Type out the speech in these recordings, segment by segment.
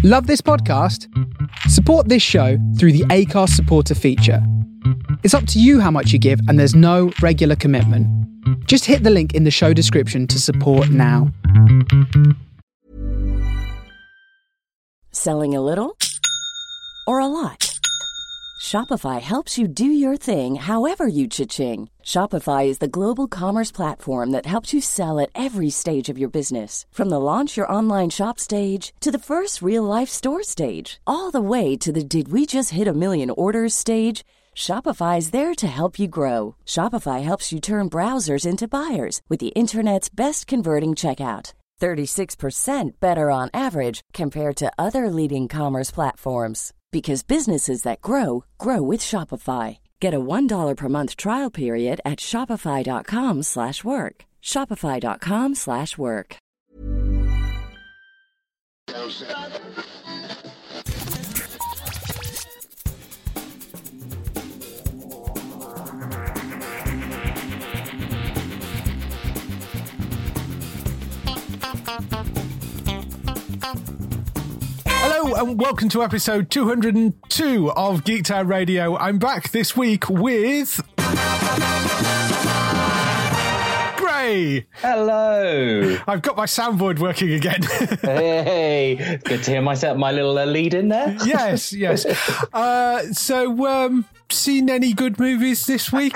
Love this podcast? Support this show through the Acast supporter feature. It's up to you how much you give, and there's no regular commitment. Just hit the link in the show description to support now. Selling a little or a lot? Shopify helps you do your thing however you cha-ching. Shopify is the global commerce platform that helps you sell at every stage of your business. From the launch your online shop stage to the first real-life store stage, all the way to the did we just hit a million orders stage. Shopify is there to help you grow. Shopify helps you turn browsers into buyers with the internet's best converting checkout. 36% better on average compared to other leading commerce platforms. Because businesses that grow, grow with Shopify. Get a $1 per month trial period at shopify.com/work. Shopify.com/work. Hello and welcome to episode 202 of Geektown Radio. I'm back this week with Gray. Hello. I've got my soundboard working again. Hey, good to hear my little lead in there. Yes. Seen any good movies this week?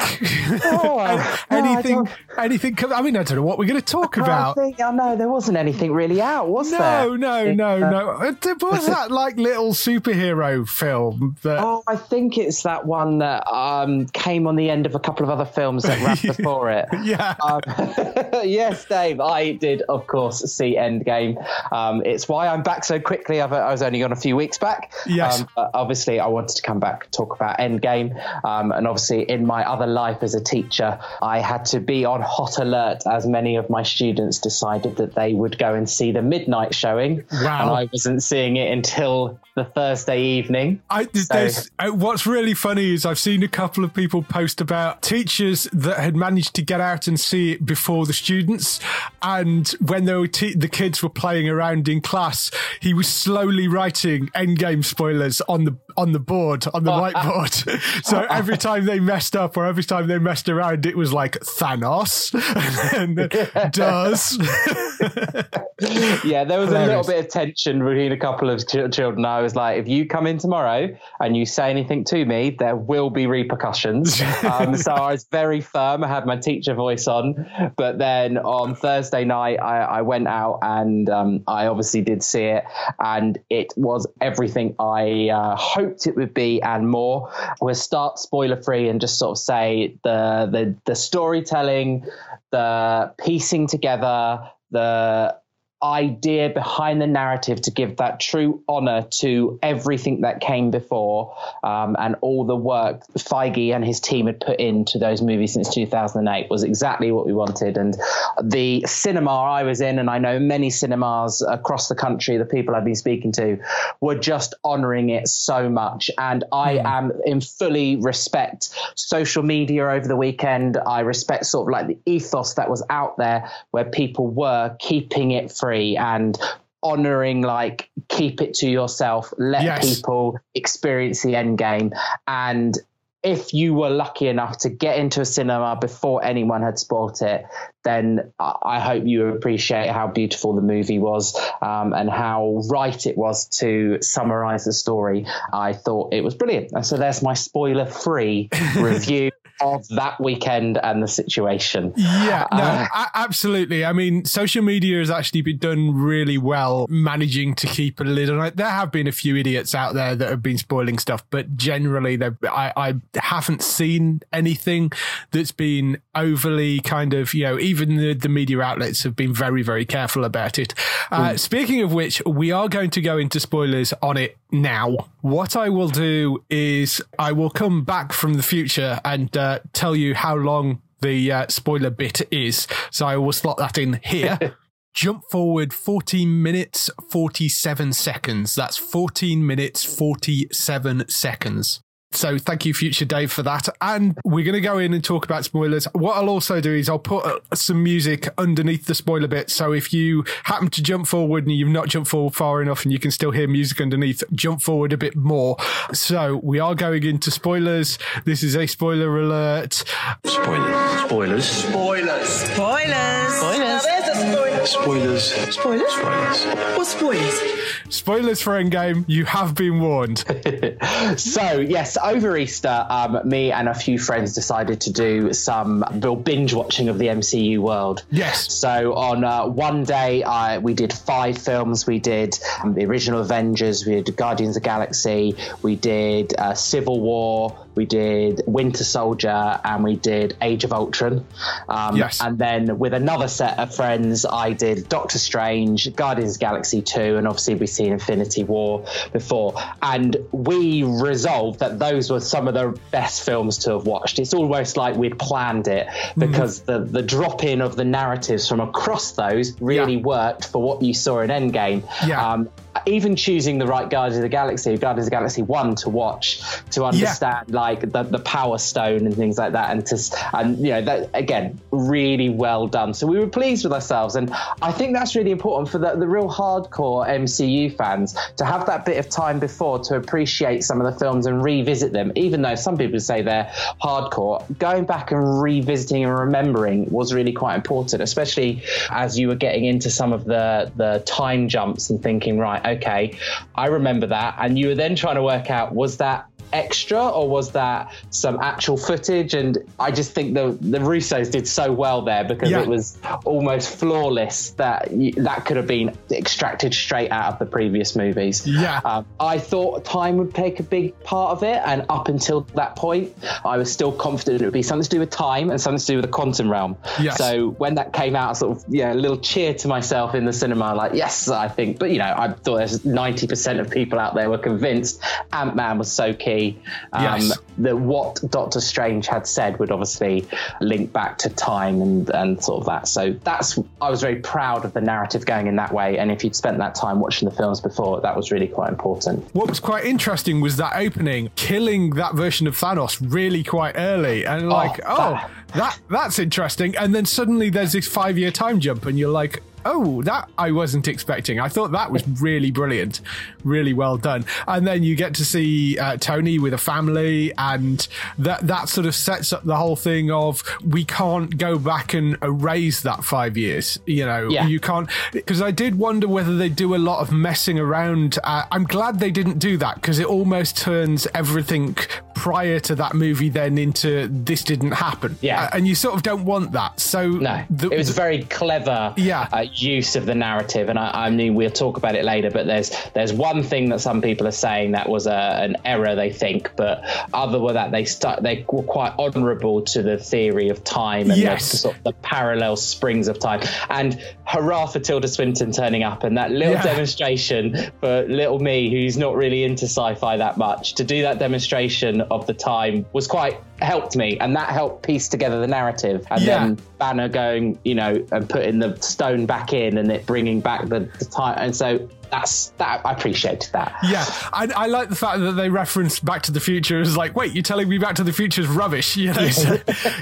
Anything? I mean, I don't know what we're going to talk about. No, there wasn't anything really out, was there? No. There was that little superhero film. I think it's that one that came on the end of a couple of other films that ran before it. Yeah. Yes, Dave. I did, of course, see Endgame. It's why I'm back so quickly. I was only on a few weeks back. Yes. But obviously, I wanted to come back and talk about Endgame. And obviously, in my other life as a teacher, I had to be on hot alert as many of my students decided that they would go and see the midnight showing. Wow. And I wasn't seeing it until the Thursday evening. What's really funny is I've seen a couple of people post about teachers that had managed to get out and see it before the students. And when they were the kids were playing around in class, he was slowly writing Endgame spoilers on the whiteboard. So every time they messed up or every time they messed around, it was like Thanos and does. Yeah, there was Hilarious. a little bit of tension between a couple of children. I was like, if you come in tomorrow and you say anything to me, there will be repercussions. So I was very firm. I had my teacher voice on. But then on Thursday night, I went out and I obviously did see it. And it was everything I hoped it would be and more. We'll start spoiler free and just sort of say the storytelling, the piecing together, the idea behind the narrative to give that true honor to everything that came before, and all the work Feige and his team had put into those movies since 2008 was exactly what we wanted. And the cinema I was in, and I know many cinemas across the country, the people I've been speaking to, were just honoring it so much. And I am in fully respect social media over the weekend. I respect sort of like the ethos that was out there where people were keeping it free and honoring, like, keep it to yourself, let people experience the end game. And if you were lucky enough to get into a cinema before anyone had spoilt it, then I hope you appreciate how beautiful the movie was, and how right it was to summarize the story. I thought it was brilliant. And so there's my spoiler-free review of that weekend and the situation. Absolutely. I mean, social media has actually been done really well managing to keep a lid on it. There have been a few idiots out there that have been spoiling stuff, but generally I haven't seen anything that's been overly kind of, even the media outlets have been very, very careful about it. Speaking of which, we are going to go into spoilers on it now. What I will do is I will come back from the future and tell you how long the spoiler bit is. So I will slot that in here. Jump forward 14 minutes, 47 seconds. That's 14 minutes, 47 seconds. So thank you, Future Dave, for that. And we're going to go in and talk about spoilers. What I'll also do is I'll put some music underneath the spoiler bit. So if you happen to jump forward and you've not jumped forward far enough and you can still hear music underneath, jump forward a bit more. So we are going into spoilers. This is a spoiler alert. Spoilers. Spoilers. Spoilers. Spoilers. Spoilers. Now there's a spoiler. Spoilers. Spoilers? Spoilers. What's spoilers? Spoilers for Endgame. You have been warned. So, yes, over Easter, me and a few friends decided to do some real binge watching of the MCU world. Yes. So on one day, we did 5 films. We did the original Avengers, we did Guardians of the Galaxy, we did Civil War, we did Winter Soldier, and we did Age of Ultron. Yes. And then with another set of friends, I did Doctor Strange, Guardians of the Galaxy 2, and obviously we've seen Infinity War before. And we resolved that those were some of the best films to have watched. It's almost like we'd planned it, because the drop-in of the narratives from across those really worked for what you saw in Endgame. Yeah. Even choosing the right Guardians of the Galaxy 1 to watch, to understand like the Power Stone and things like that, and you know, that again, really well done. So we were pleased with ourselves, and I think that's really important for the real hardcore MCU fans to have that bit of time before to appreciate some of the films and revisit them. Even though some people say they're hardcore, going back and revisiting and remembering was really quite important, especially as you were getting into some of the time jumps and thinking, right, okay, I remember that. And you were then trying to work out, was that extra or was that some actual footage? And I just think the Russos did so well there, because it was almost flawless that could have been extracted straight out of the previous movies. I thought time would take a big part of it, and up until that point I was still confident it would be something to do with time and something to do with the quantum realm. So when that came out, sort of a little cheer to myself in the cinema, like, yes, I think. But I thought there's 90% of people out there were convinced Ant-Man was so key. That what Doctor Strange had said would obviously link back to time and sort of that. So I was very proud of the narrative going in that way. And if you'd spent that time watching the films before, that was really quite important. What was quite interesting was that opening, killing that version of Thanos really quite early, and that's interesting. And then suddenly there's this 5-year time jump, and you're like, oh, that I wasn't expecting. I thought that was really brilliant, really well done. And then you get to see Tony with a family, and that sort of sets up the whole thing of, we can't go back and erase that 5 years. You can't, because I did wonder whether they do a lot of messing around. I'm glad they didn't do that, because it almost turns everything prior to that movie then into this didn't happen. And you sort of don't want that. So no, it was very clever use of the narrative, and I mean, we'll talk about it later, but there's one thing that some people are saying that was an error, they think, but other than that, they were quite honourable to the theory of time and the sort of the parallel springs of time. And hurrah for Tilda Swinton turning up, and that little demonstration for little me, who's not really into sci-fi that much, to do that demonstration of the time was quite helped me, and that helped piece together the narrative. And then Banner going, and putting the stone back in, and it bringing back the time, and so that I appreciated that. I like the fact that they referenced Back to the Future as like, wait, you're telling me Back to the Future is rubbish? So,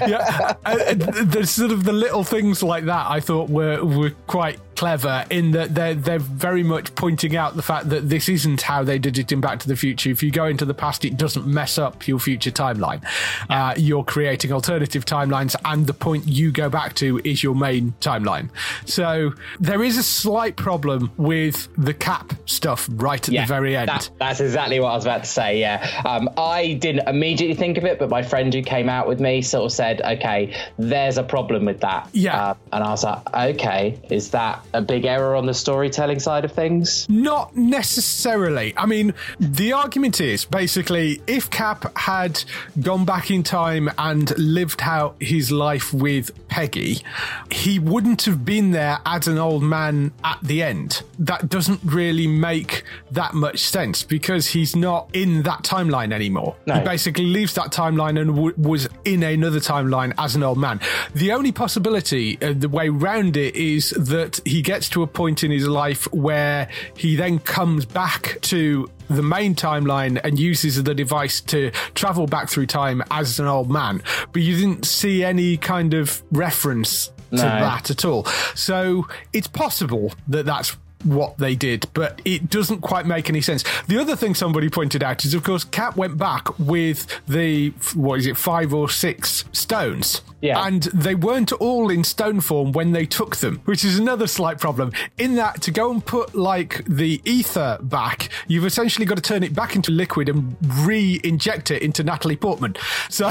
there's sort of the little things like that I thought were quite clever, in that they're very much pointing out the fact that this isn't how they did it in Back to the Future. If you go into the past, it doesn't mess up your future timeline. You're creating alternative timelines, and the point you go back to is your main timeline. So there is a slight problem with the Cap stuff right at the very end. That's exactly what I was about to say. I didn't immediately think of it, but my friend who came out with me sort of said, okay, there's a problem with that. And I was like, okay, is that a big error on the storytelling side of things? Not necessarily. I mean, the argument is basically, if Cap had gone back in time and lived out his life with Peggy, he wouldn't have been there as an old man at the end. That doesn't really make that much sense, because he's not in that timeline anymore. He basically leaves that timeline and was in another timeline as an old man. The only possibility, the way round it, is that he he gets to a point in his life where he then comes back to the main timeline and uses the device to travel back through time as an old man. But you didn't see any kind of reference to that at all. So it's possible that that's what they did, but it doesn't quite make any sense. The other thing somebody pointed out is, of course, Cap went back with the, 5 or 6 stones. Yeah. And they weren't all in stone form when they took them, which is another slight problem. In that, to go and put, like, the ether back, you've essentially got to turn it back into liquid and re-inject it into Natalie Portman. So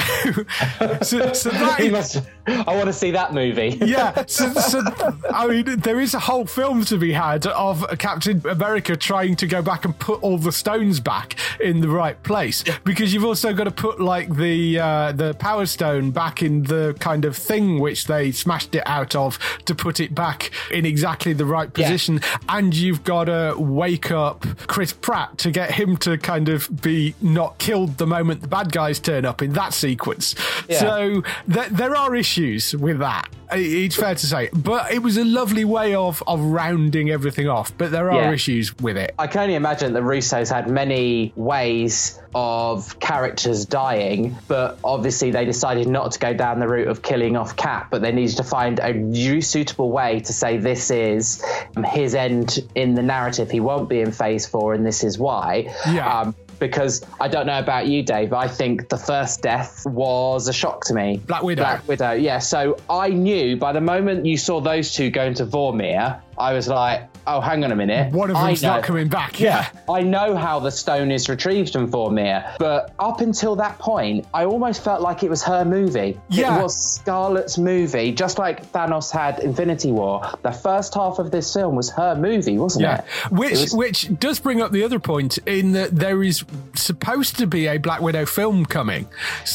that I want to see that movie. Yeah. So, I mean, there is a whole film to be had of Captain America trying to go back and put all the stones back in the right place, because you've also got to put, like, the Power Stone back in the kind of thing which they smashed it out of to put it back in exactly the right position. And you've got to wake up Chris Pratt to get him to kind of be not killed the moment the bad guys turn up in that sequence. So there are issues with that. It's fair to say, but it was a lovely way of rounding everything off, but there are issues with it. I can only imagine the Russos had many ways of characters dying, but obviously they decided not to go down the route of killing off Cap, but they needed to find a suitable way to say this is his end in the narrative. He won't be in phase 4 and this is why. Because I don't know about you, Dave, I think the first death was a shock to me. Black Widow, yeah. So I knew by the moment you saw those two going to Vormir, I was like, oh, hang on a minute. One of them's not coming back. Yeah. I know how the stone is retrieved from Vormir, but up until that point, I almost felt like it was her movie. Yeah. It was Scarlett's movie, just like Thanos had Infinity War. The first half of this film was her movie, wasn't it? Which does bring up the other point in that there is supposed to be a Black Widow film coming.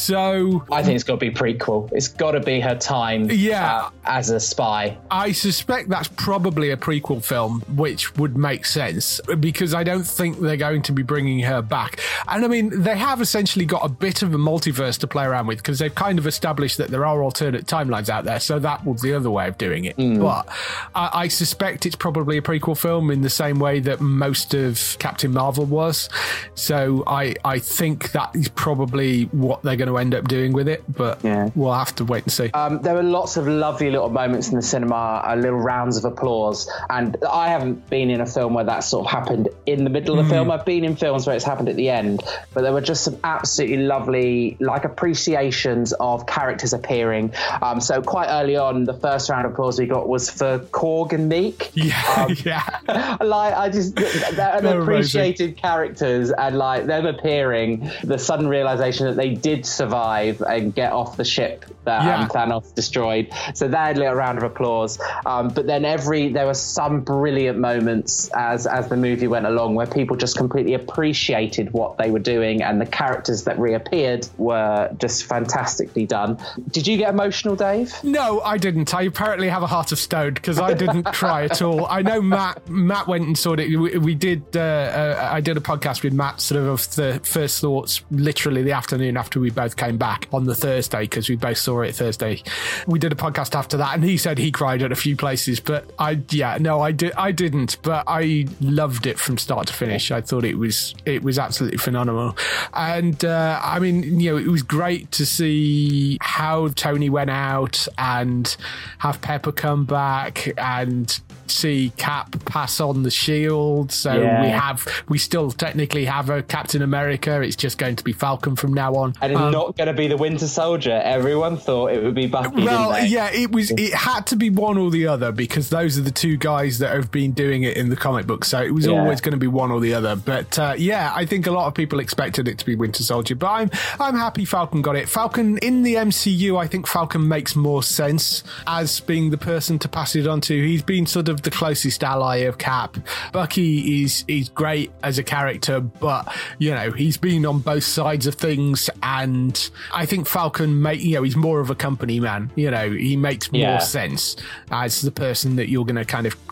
So I think it's got to be prequel. It's got to be her time as a spy. I suspect that's probably a prequel film, which would make sense, because I don't think they're going to be bringing her back. And I mean, they have essentially got a bit of a multiverse to play around with, because they've kind of established that there are alternate timelines out there, so that was the other way of doing it. But I suspect it's probably a prequel film in the same way that most of Captain Marvel was. So I think that is probably what they're going to end up doing with it, but we'll have to wait and see. There were lots of lovely little moments in the cinema, little rounds of applause, and I haven't been in a film where that sort of happened in the middle of the film. I've been in films where it's happened at the end, but there were just some absolutely lovely, like, appreciations of characters appearing. So quite early on, the first round of applause we got was for Korg and Meek. Like, I just, they're appreciated characters, and like them appearing, the sudden realization that they did survive and get off the ship that Thanos destroyed. So they had a little round of applause. But then there were some brilliant moments as the movie went along where people just completely appreciated what they were doing, and the characters that reappeared were just fantastically done. Did you get emotional, Dave? No, I didn't. I apparently have a heart of stone, because I didn't cry at all. I know Matt went and saw it. We did. I did a podcast with Matt, sort of the first thoughts, literally the afternoon after we both came back on the Thursday, because we both saw it Thursday. We did a podcast after that, and he said he cried at a few places, but I didn't, but I loved it from start to finish. I thought it was absolutely phenomenal. And I mean, you know, it was great to see how Tony went out and have Pepper come back and see Cap pass on the shield. So we still technically have a Captain America. It's just going to be Falcon from now on. And it's not going to be the Winter Soldier. Everyone thought it would be Bucky. Well, it had to be one or the other, because those are the two guys that have been doing it in the comic book. So it was always going to be one or the other. But I think a lot of people expected it to be Winter Soldier, but I'm happy Falcon got it. Falcon in the MCU, I think Falcon makes more sense as being the person to pass it on to. He's been sort of the closest ally of Cap. Bucky is great as a character, but you know, he's been on both sides of things, and I think Falcon he's more of a company man. You know, he makes more sense as the person that you're going to kind of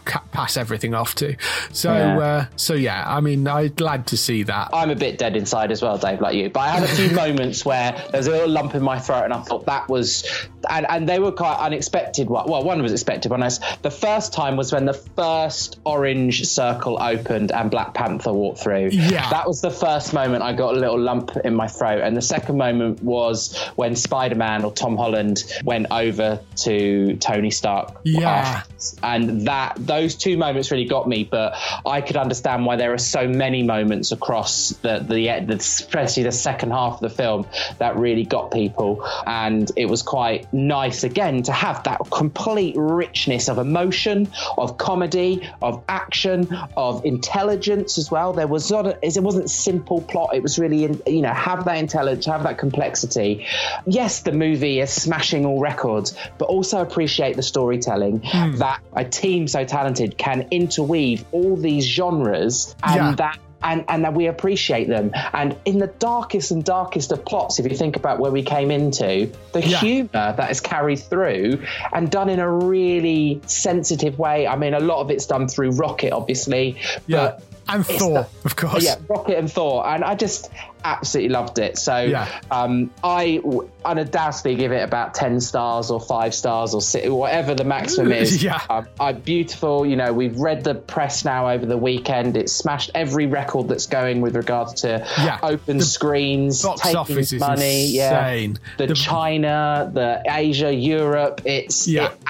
pass everything off to. So yeah, I mean, I'm glad to see that. I'm a bit dead inside as well, Dave, like you. But I had a few moments where there was a little lump in my throat, and I thought that was, and they were quite unexpected. Well, one was expected. The first time was when the first orange circle opened and Black Panther walked through. Yeah, that was the first moment I got a little lump in my throat, and the second moment was when Spider-Man or Tom Holland went over to Tony Stark. Yeah, and those two moments really got me. But I could understand why there are so many moments across the especially the second half of the film that really got people, and it was quite nice again to have that complete richness of emotion, of comedy, of action, of intelligence as well. It wasn't simple plot. It was really, have that intelligence, have that complexity. Yes, the movie is smashing all records, but also appreciate the storytelling that a team so talented can interweave all these genres and that we appreciate them. And in the darkest of plots, if you think about where we came into, the humour that is carried through and done in a really sensitive way. I mean, a lot of it's done through Rocket, obviously. But and Thor, of course. Yeah, Rocket and Thor. And I just absolutely loved it. So I undoubtedly give it about 10 stars or 5 stars or 6, whatever the maximum is. Beautiful. We've read the press now over the weekend. It smashed every record that's going with regards to open screens, box taking office is money. Insane. The China, the Asia, Europe. It's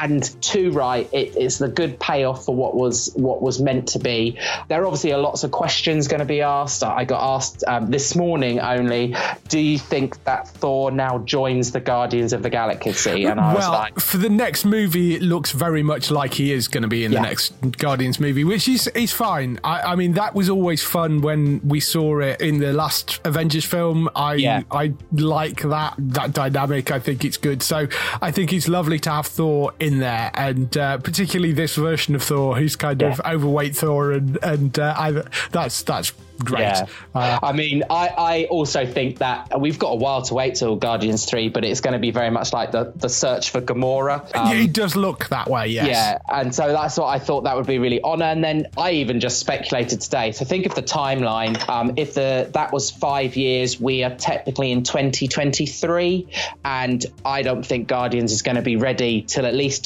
the good payoff for what was meant to be. There are obviously lots of questions going to be asked. I got asked this morning only, do you think that Thor now joins the Guardians of the Galaxy? And I was like, for the next movie, it looks very much like he is going to be in the next Guardians movie, which is fine. I mean, that was always fun when we saw it in the last Avengers film. I like that dynamic. I think it's good. So I think it's lovely to have Thor in there, and particularly this version of Thor, who's kind of overweight Thor, and that's great. Yeah. I mean, I also think that we've got a while to wait till Guardians 3, but it's going to be very much like the search for Gamora. It does look that way, yes. Yeah, and so that's what I thought that would be really on. And then I even just speculated today. So think of the timeline. If that was 5 years, we are technically in 2023, and I don't think Guardians is going to be ready till at least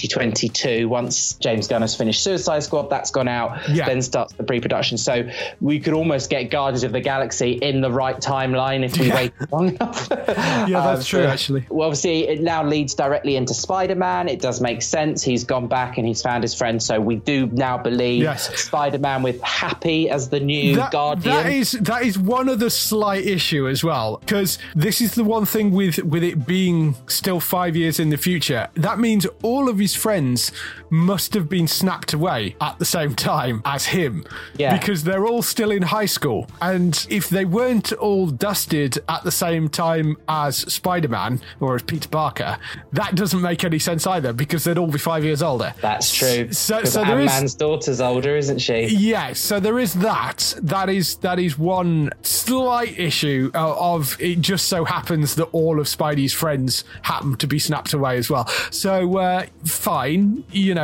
2022 once James Gunn has finished Suicide Squad. That's gone out, then starts the pre-production. So we could almost get Guardians of the Galaxy in the right timeline if we wait long enough. That's true, actually. Well, obviously, it now leads directly into Spider-Man. It does make sense. He's gone back and he's found his friend. So we do now believe Spider-Man with Happy as the new Guardian. That is one other slight issue as well, because this is the one thing with it being still 5 years in the future. That means all of his friends must have been snapped away at the same time as him, because they're all still in high school. And if they weren't all dusted at the same time as Spider-Man or as Peter Parker, that doesn't make any sense either, because they'd all be 5 years older. That's true. So Ant-Man's daughter's older, isn't she? Yeah, so there is that. That is one slight issue of it just so happens that all of Spidey's friends happen to be snapped away as well. So fine,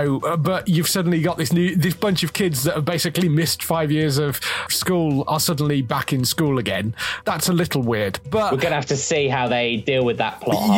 but you've suddenly got this bunch of kids that have basically missed 5 years of school are suddenly back in school again. That's a little weird, but we're gonna have to see how they deal with that plot.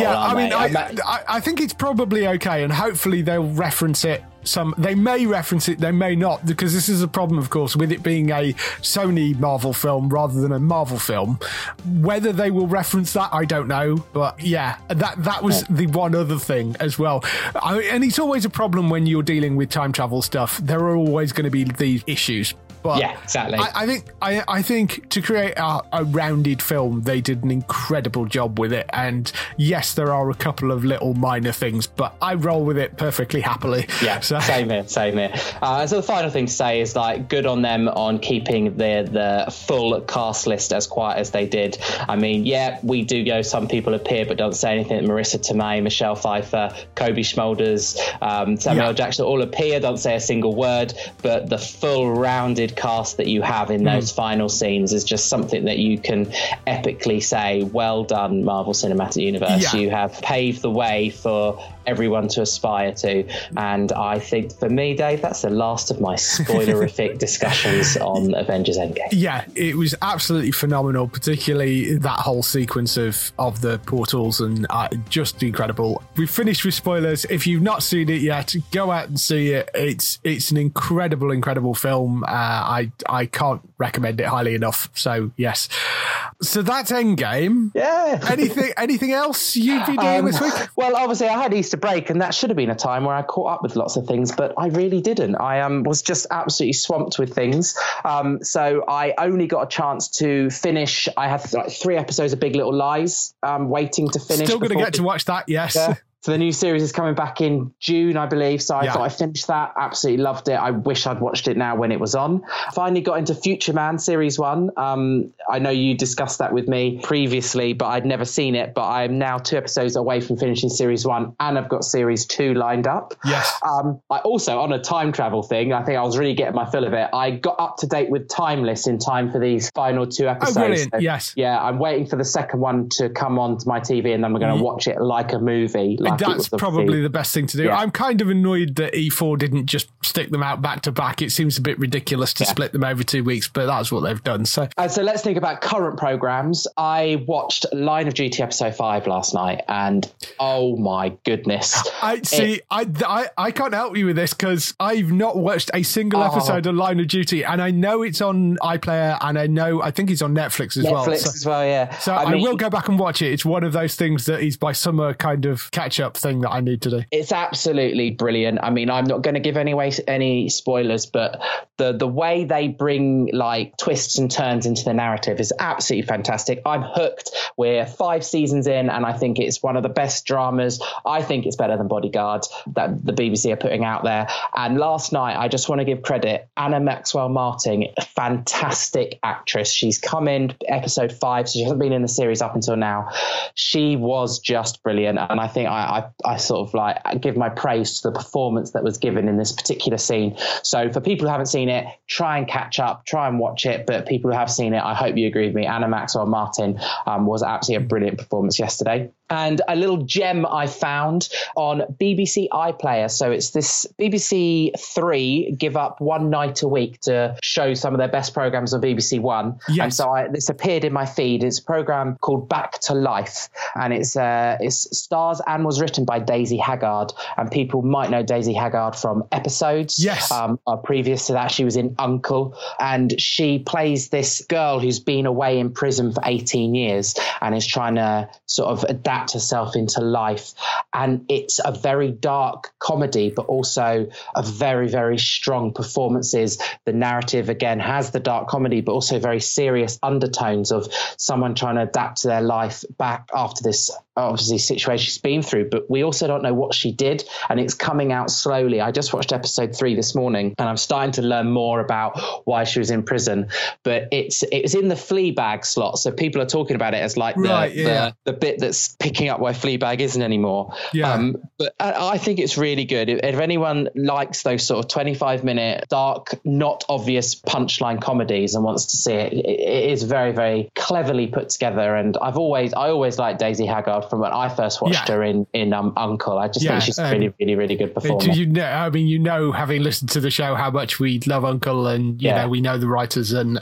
I think it's probably okay, and hopefully they'll reference it. They may reference it, they may not, because this is a problem, of course, with it being a Sony Marvel film rather than a Marvel film. Whether they will reference that, I don't know. But yeah, that was the one other thing as well. And it's always a problem when you're dealing with time travel stuff. There are always going to be these issues. But yeah, exactly. I think to create a rounded film, they did an incredible job with it. And yes, there are a couple of little minor things, but I roll with it perfectly happily. Yeah, so. Same here. So the final thing to say is, like, good on them on keeping the full cast list as quiet as they did. I mean, we do go, some people appear but don't say anything. Marissa Tomei, Michelle Pfeiffer, Kobe Schmolders, Samuel L. Jackson all appear, don't say a single word, but the full rounded talented cast that you have in those final scenes is just something that you can epically say, well done, Marvel Cinematic Universe. You have paved the way for everyone to aspire to. And I think for me, Dave, that's the last of my spoilerific discussions on Avengers Endgame. Yeah, it was absolutely phenomenal, particularly that whole sequence of the portals, and just incredible. We've finished with spoilers. If you've not seen it yet, go out and see it. It's an incredible film. I can't recommend it highly enough. So yes. So that's Endgame. Yeah. Anything else you've been doing this week? Well, obviously I had Easter break, and that should have been a time where I caught up with lots of things, but I really didn't. I was just absolutely swamped with things. So I only got a chance to finish. I had 3 episodes of Big Little Lies waiting to finish. Still going to get to watch that, yes. Yeah. So the new series is coming back in June, I believe. So I thought I finished that. Absolutely loved it. I wish I'd watched it now when it was on. Finally got into Future Man Series 1. I know you discussed that with me previously, but I'd never seen it. But I'm now 2 episodes away from finishing Series 1, and I've got Series 2 lined up. Yes. I also, on a time travel thing, I think I was really getting my fill of it. I got up to date with Timeless in time for these final 2 episodes. Oh, brilliant. So, yes. Yeah, I'm waiting for the second one to come onto my TV, and then we're going to watch it like a movie. That's probably the best thing to do. Yeah. I'm kind of annoyed that E4 didn't just stick them out back to back. It seems a bit ridiculous to split them over 2 weeks, but that's what they've done. So let's think about current programs. I watched Line of Duty episode 5 last night, and oh my goodness. I can't help you with this because I've not watched a single episode of Line of Duty, and I know it's on iPlayer, and I think it's on Netflix as well. Netflix as well, yeah. So I will go back and watch it. It's one of those things that is by summer kind of catch-up thing that I need to do. It's absolutely brilliant. I mean, I'm not going to give any spoilers, but the way they bring like twists and turns into the narrative is absolutely fantastic. I'm hooked. We're 5 seasons in, and I think it's one of the best dramas. I think it's better than Bodyguard that the BBC are putting out there. And last night, I just want to give credit, Anna Maxwell Martin, a fantastic actress. She's come in episode 5, so she hasn't been in the series up until now. She was just brilliant, and I think I sort of like give my praise to the performance that was given in this particular scene. So for people who haven't seen it, try and catch up, try and watch it. But people who have seen it, I hope you agree with me. Anna Maxwell Martin was absolutely a brilliant performance yesterday. And a little gem I found on BBC iPlayer. So it's this BBC 3 give up one night a week to show some of their best programs on BBC One. Yes. And so this appeared in my feed. It's a program called Back to Life, and it stars and was written by Daisy Haggard. And people might know Daisy Haggard from Episodes. Yes. Previous to that, she was in Uncle, and she plays this girl who's been away in prison for 18 years and is trying to sort of adapt herself into life. And it's a very dark comedy, but also a very, very strong performances. The narrative, again, has the dark comedy, but also very serious undertones of someone trying to adapt to their life back after this obviously situation she's been through. But we also don't know what she did, and it's coming out slowly. I just watched episode 3 this morning, and I'm starting to learn more about why she was in prison. But it was in the Fleabag slot, so people are talking about it as like the bit that's picking up where Fleabag isn't anymore. Yeah. But I think it's really good. If anyone likes those sort of 25-minute dark, not obvious punchline comedies and wants to see it, it is very, very cleverly put together. And I always liked Daisy Haggard from when I first watched her in Uncle. I just think she's a really, really, really good performer. Having listened to the show, how much we love Uncle, and you know we know the writers, and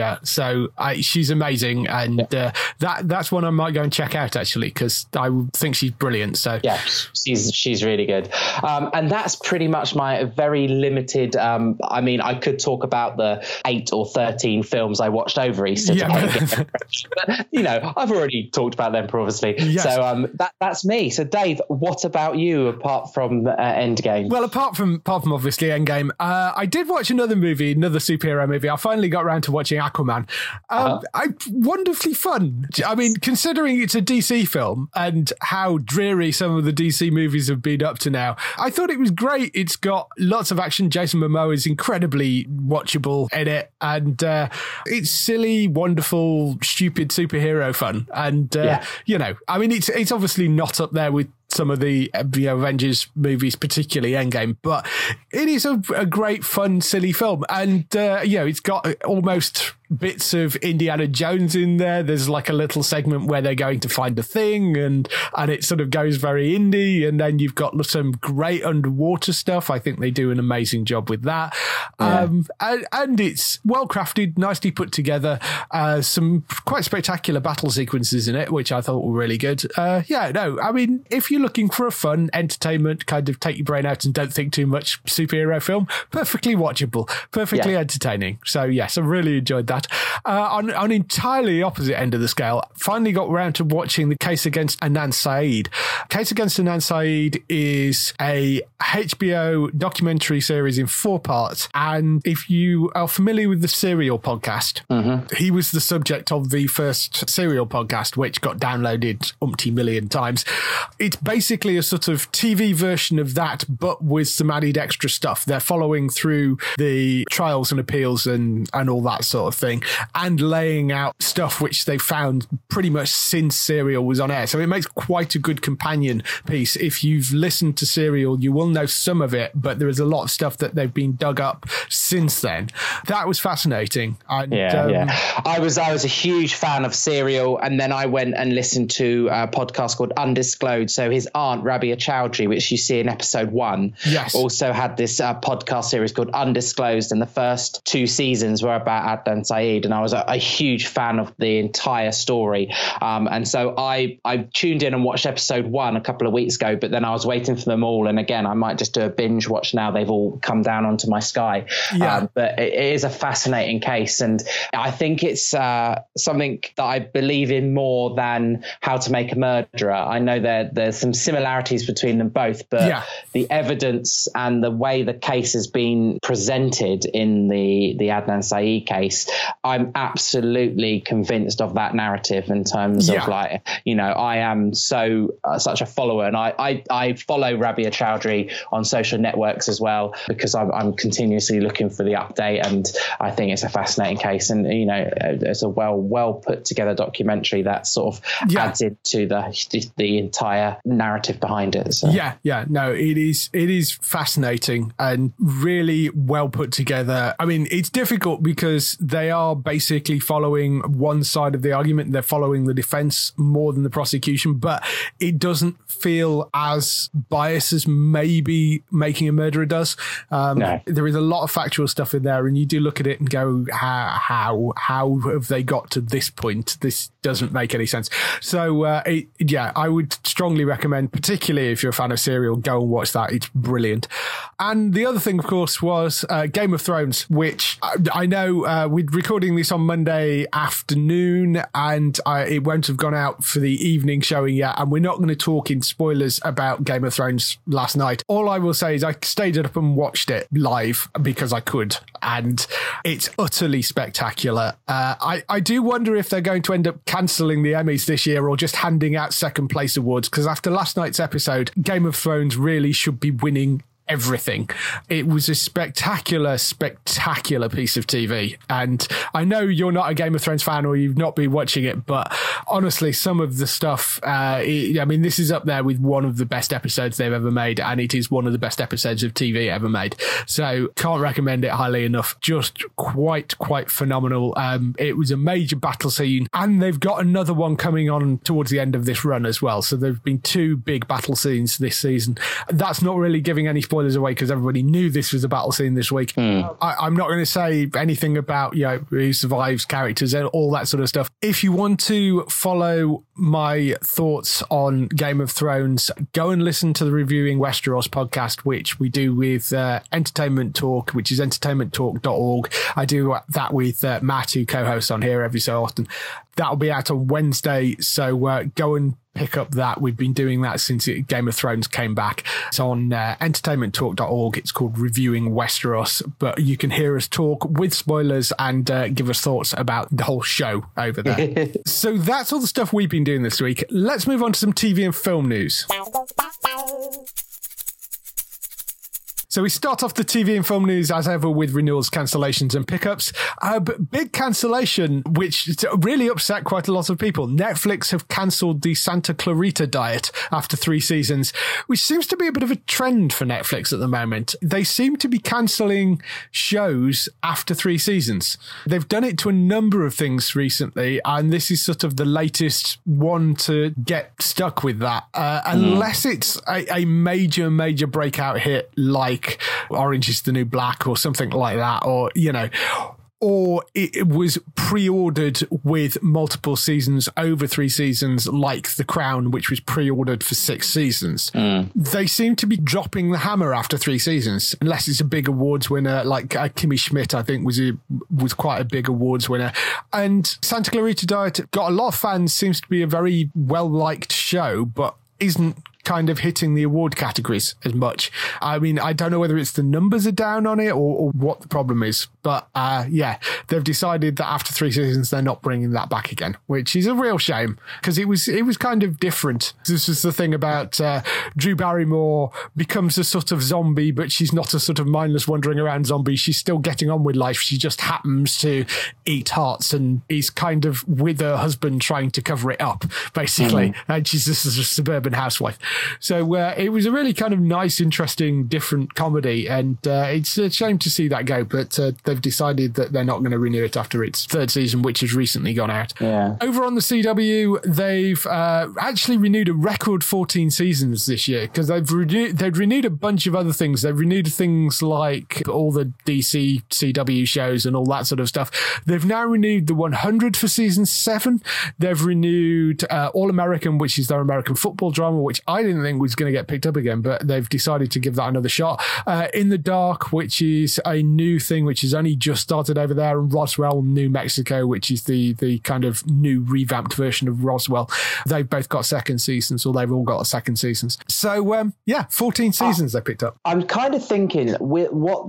so she's amazing, and that's one I might go and check out actually, because I think she's brilliant. So yeah, she's really good, and that's pretty much my very limited. I mean, I could talk about the 8 or 13 films I watched over Easter. But I've already talked about them obviously. Yes. So that's me. So Dave, what about you apart from Endgame? Well, apart from obviously Endgame, I did watch another superhero movie. I finally got around to watching Aquaman. Wonderfully fun. I mean, considering it's a DC film and how dreary some of the DC movies have been up to now, I thought it was great. It's got lots of action. Jason Momoa is incredibly watchable in it, and it's silly, wonderful, stupid superhero fun. And I mean, it's obviously not up there with some of the Avengers movies, particularly Endgame. But it is a great, fun, silly film. And, it's got almost bits of Indiana Jones in there. There's like a little segment where they're going to find a thing, and it sort of goes very indie. And then you've got some great underwater stuff. I think they do an amazing job with that. Yeah. And it's well crafted, nicely put together. Some quite spectacular battle sequences in it, which I thought were really good. If you're looking for a fun entertainment, kind of take your brain out and don't think too much superhero film, perfectly watchable, perfectly entertaining. So yes, I really enjoyed that. On entirely opposite end of the scale, finally got around to watching The Case Against Adnan Syed. Case Against Adnan Syed is a HBO documentary series in 4 parts. And if you are familiar with the Serial podcast, he was the subject of the first Serial podcast, which got downloaded umpty million times. It's basically a sort of TV version of that, but with some added extra stuff. They're following through the trials and appeals and all that sort of thing, and laying out stuff which they found pretty much since Serial was on air. So it makes quite a good companion piece. If you've listened to Serial, you will know some of it, but there is a lot of stuff that they've been dug up since then. That was fascinating. And, I was a huge fan of Serial, and then I went and listened to a podcast called Undisclosed. So his aunt, Rabia Chowdhury, which you see in episode 1, also had this podcast series called Undisclosed, and the first 2 seasons were about Adnan Syed, and I was a huge fan of the entire story. And so I tuned in and watched episode 1 a couple of weeks ago, but then I was waiting for them all. And again, I might just do a binge watch now. They've all come down onto my Sky. But it is a fascinating case. And I think it's something that I believe in more than How to Make a Murderer. I know there's some similarities between them both, but the evidence and the way the case has been presented in the Adnan Syed case, I'm absolutely convinced of that narrative in terms of I am such a follower, and I follow Rabia Chowdhury on social networks as well, because I'm continuously looking for the update, and I think it's a fascinating case, and it's a well put together documentary that sort of adds into the entire narrative behind it. So. It is fascinating and really well put together. I mean, it's difficult because they are basically following one side of the argument. They're following the defense more than the prosecution, but it doesn't feel as biased as maybe Making a Murderer does. There is a lot of factual stuff in there, and you do look at it and go, how have they got to this point? This doesn't make any sense. So I would strongly recommend, particularly if you're a fan of Serial, go and watch that. It's brilliant. And the other thing, of course, was Game of Thrones, which I know we're recording this on Monday afternoon, and it won't have gone out for the evening showing yet, and we're not going to talk in spoilers about Game of Thrones last night. All I will say is I stayed up and watched it live because I could, and it's utterly spectacular. I do wonder if they're going to end up cancelling the Emmys this year or just handing out second place awards, because after last night's episode, Game of Thrones really should be winning everything. It was a spectacular piece of TV. And I know you're not a Game of Thrones fan, or you've not been watching it, but honestly, some of the stuff, this is up there with one of the best episodes they've ever made, and it is one of the best episodes of TV ever made. So can't recommend it highly enough. Just quite phenomenal. It was a major battle scene, and they've got another one coming on towards the end of this run as well. So there've been 2 big battle scenes this season. That's not really giving any spoilers away because everybody knew this was a battle scene this week. I'm not going to say anything about who survives, characters, and all that sort of stuff. If you want to follow my thoughts on Game of Thrones, go and listen to the Reviewing Westeros podcast, which we do with Entertainment Talk, which is entertainmenttalk.org. I do that with Matt, who co-hosts on here every so often. That'll be out on Wednesday, so go and pick up that. We've been doing that since Game of Thrones came back. It's on entertainmenttalk.org. It's called Reviewing Westeros, but you can hear us talk with spoilers and give us thoughts about the whole show over there. So that's all the stuff we've been doing this week. Let's move on to some TV and film news. So we start off the TV and film news as ever with renewals, cancellations and pickups. But big cancellation, which really upset quite a lot of people. Netflix have cancelled the Santa Clarita Diet after 3 seasons, which seems to be a bit of a trend for Netflix at the moment. They seem to be cancelling shows after 3 seasons. They've done it to a number of things recently, and this is sort of the latest one to get stuck with that. Unless it's a major breakout hit like Orange is the New Black or something like that, or, you know, or it was pre-ordered with multiple seasons over 3 seasons, like The Crown, which was pre-ordered for 6 seasons. They seem to be dropping the hammer after 3 seasons, unless it's a big awards winner, like Kimmy Schmidt, I think, was quite a big awards winner. And Santa Clarita Diet got a lot of fans, seems to be a very well-liked show, but isn't kind of hitting the award categories as much. I mean, I don't know whether it's the numbers are down on it or what the problem is, but yeah, they've decided that after 3 seasons they're not bringing that back again, which is a real shame because it was kind of different. This is the thing about Drew Barrymore becomes a sort of zombie, but she's not a sort of mindless wandering around zombie. She's still getting on with life. She just happens to eat hearts and is kind of with her husband trying to cover it up, basically. And she's just a suburban housewife. So it was a really kind of nice, interesting, different comedy, and it's a shame to see that go, but they've decided that they're not going to renew it after its 3rd season, which has recently gone out. Yeah. Over on the CW, they've actually renewed a record 14 seasons this year, because they've renewed a bunch of other things. They've renewed things like all the DC CW shows and all that sort of stuff. They've now renewed the 100 for season 7. They've renewed All American, which is their American football drama, which I didn't think was going to get picked up again, but they've decided to give that another shot. In the Dark, which is a new thing, which has only just started over there, and Roswell, New Mexico, which is the kind of new revamped version of Roswell. They've both got 2nd seasons, or they've all got 2nd seasons. So, yeah, 14 seasons they picked up. I'm kind of thinking what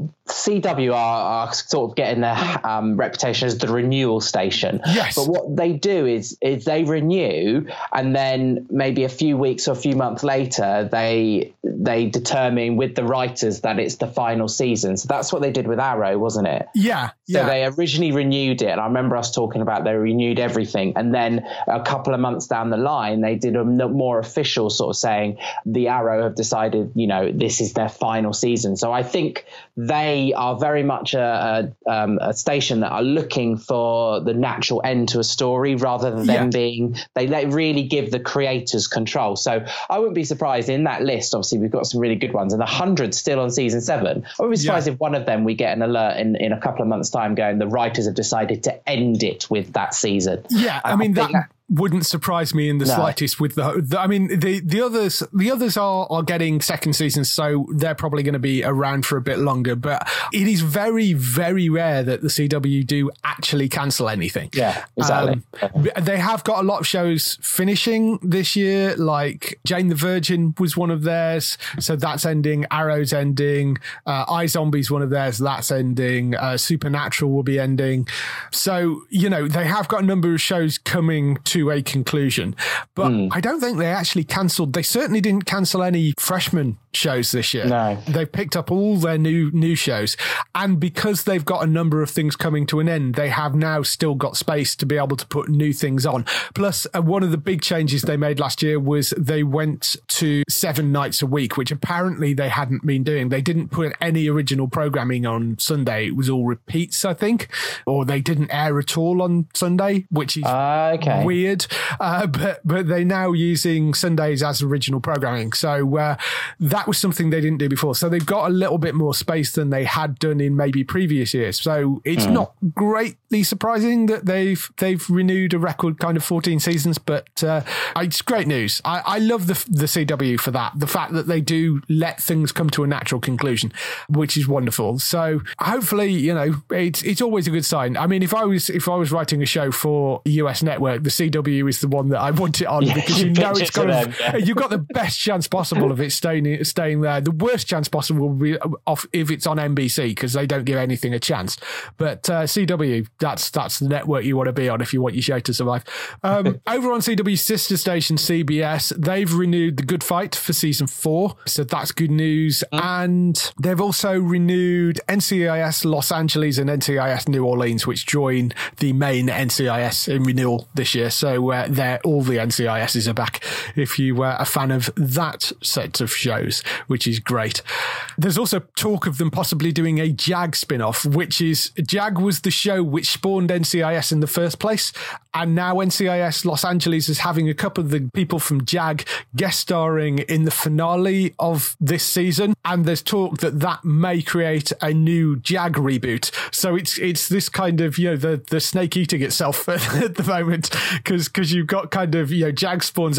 CW are sort of getting their reputation as the renewal station. Yes. But what they do is they renew, and then maybe a few weeks or a few months later, they determine with the writers that it's the final season. So that's what they did with Arrow, wasn't it? Yeah. So they originally renewed it, and I remember us talking about they renewed everything, and then a couple of months down the line, they did a more official sort of saying the Arrow have decided, you know, this is their final season. So I think they are very much a station that are looking for the natural end to a story rather than them being. They really give the creators control. So I wouldn't be surprised in that list. Obviously, we've got some really good ones, and the 100's still on season 7. I wouldn't be surprised if one of them we get an alert in a couple of months' time going, the writers have decided to end it with that season. Yeah, I mean that wouldn't surprise me in the slightest. With I mean, the others are getting 2nd seasons, so they're probably going to be around for a bit longer. But it is very, very rare that the CW do actually cancel anything. Yeah, exactly. They have got a lot of shows finishing this year, like Jane the Virgin was one of theirs, so that's ending. Arrow's ending. iZombie's one of theirs, that's ending. Supernatural will be ending. So, you know, they have got a number of shows coming to a conclusion, but I don't think they actually cancelled. They certainly didn't cancel any freshman shows this year. No, they've picked up all their new shows, and because they've got a number of things coming to an end, they have now still got space to be able to put new things on. Plus, one of the big changes they made last year was they went to 7 nights a week, which apparently they hadn't been doing. They didn't put any original programming on Sunday. It was all repeats, I think, or they didn't air at all on Sunday, which is weird. But they're now using Sundays as original programming. So that was something they didn't do before. So they've got a little bit more space than they had done in maybe previous years. So it's not greatly surprising that they've renewed a record kind of 14 seasons, but it's great news. I love the CW for that. The fact that they do let things come to a natural conclusion, which is wonderful. So hopefully, you know, it's always a good sign. I mean, if I was writing a show for US Network, the CW CW is the one that I want it on, because you know it's got you've got the best chance possible of it staying there. The worst chance possible will be off if it's on NBC, because they don't give anything a chance. But CW, that's the network you want to be on if you want your show to survive. Over on CW's sister station CBS, they've renewed The Good Fight for season 4, so that's good news. And they've also renewed NCIS Los Angeles and NCIS New Orleans, which join the main NCIS in renewal this year. So all the NCISs are back if you are a fan of that set of shows, which is great. There's also talk of them possibly doing a JAG spin-off, which is JAG was the show which spawned NCIS in the first place, and now NCIS Los Angeles is having a couple of the people from JAG guest starring in the finale of this season, and there's talk that may create a new JAG reboot. So it's this kind of, the snake eating itself at the moment, because you've got kind of, JAG spawns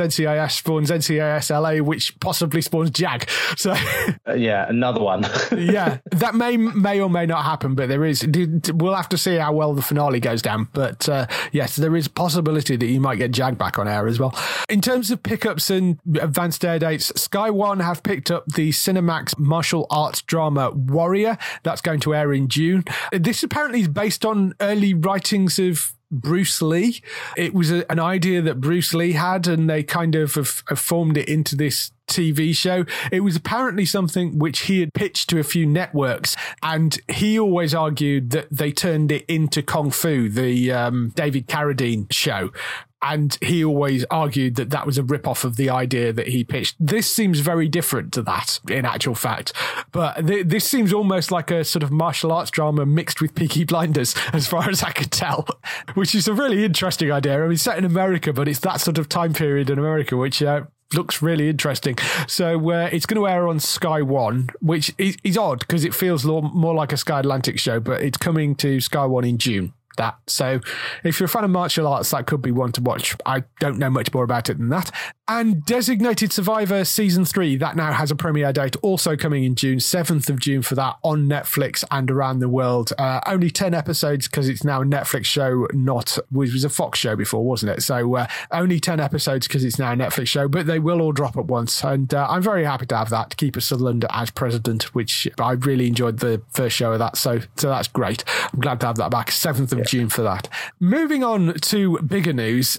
NCIS LA, which possibly spawns JAG. So another one. Yeah, that may or may not happen, but we'll have to see how well the finale goes down. But yes, there is a possibility that you might get JAG back on air as well. In terms of pickups and advanced air dates, Sky One have picked up the Cinemax martial arts drama Warrior. That's going to air in June. This apparently is based on early writings of Bruce Lee. It was an idea that Bruce Lee had, and they kind of have formed it into this TV show. It was apparently something which he had pitched to a few networks, and he always argued that they turned it into Kung Fu, the David Carradine show. And he always argued that was a rip-off of the idea that he pitched. This seems very different to that, in actual fact. But this seems almost like a sort of martial arts drama mixed with Peaky Blinders, as far as I could tell, which is a really interesting idea. I mean, set in America, but it's that sort of time period in America, which looks really interesting. So it's going to air on Sky One, which is odd because it feels more like a Sky Atlantic show, but it's coming to Sky One in June. So if you're a fan of martial arts, that could be one to watch. I don't know much more about it than that. And Designated Survivor Season 3, that now has a premiere date, also coming in June, 7th of June for that, on Netflix and around the world. Only 10 episodes because it's now a Netflix show, it was a Fox show before, wasn't it? So only 10 episodes because it's now a Netflix show, but they will all drop at once. And I'm very happy to have that, Keeper Sutherland as president, which I really enjoyed the first show of that. So that's great. I'm glad to have that back. 7th of June for that. Moving on to bigger news,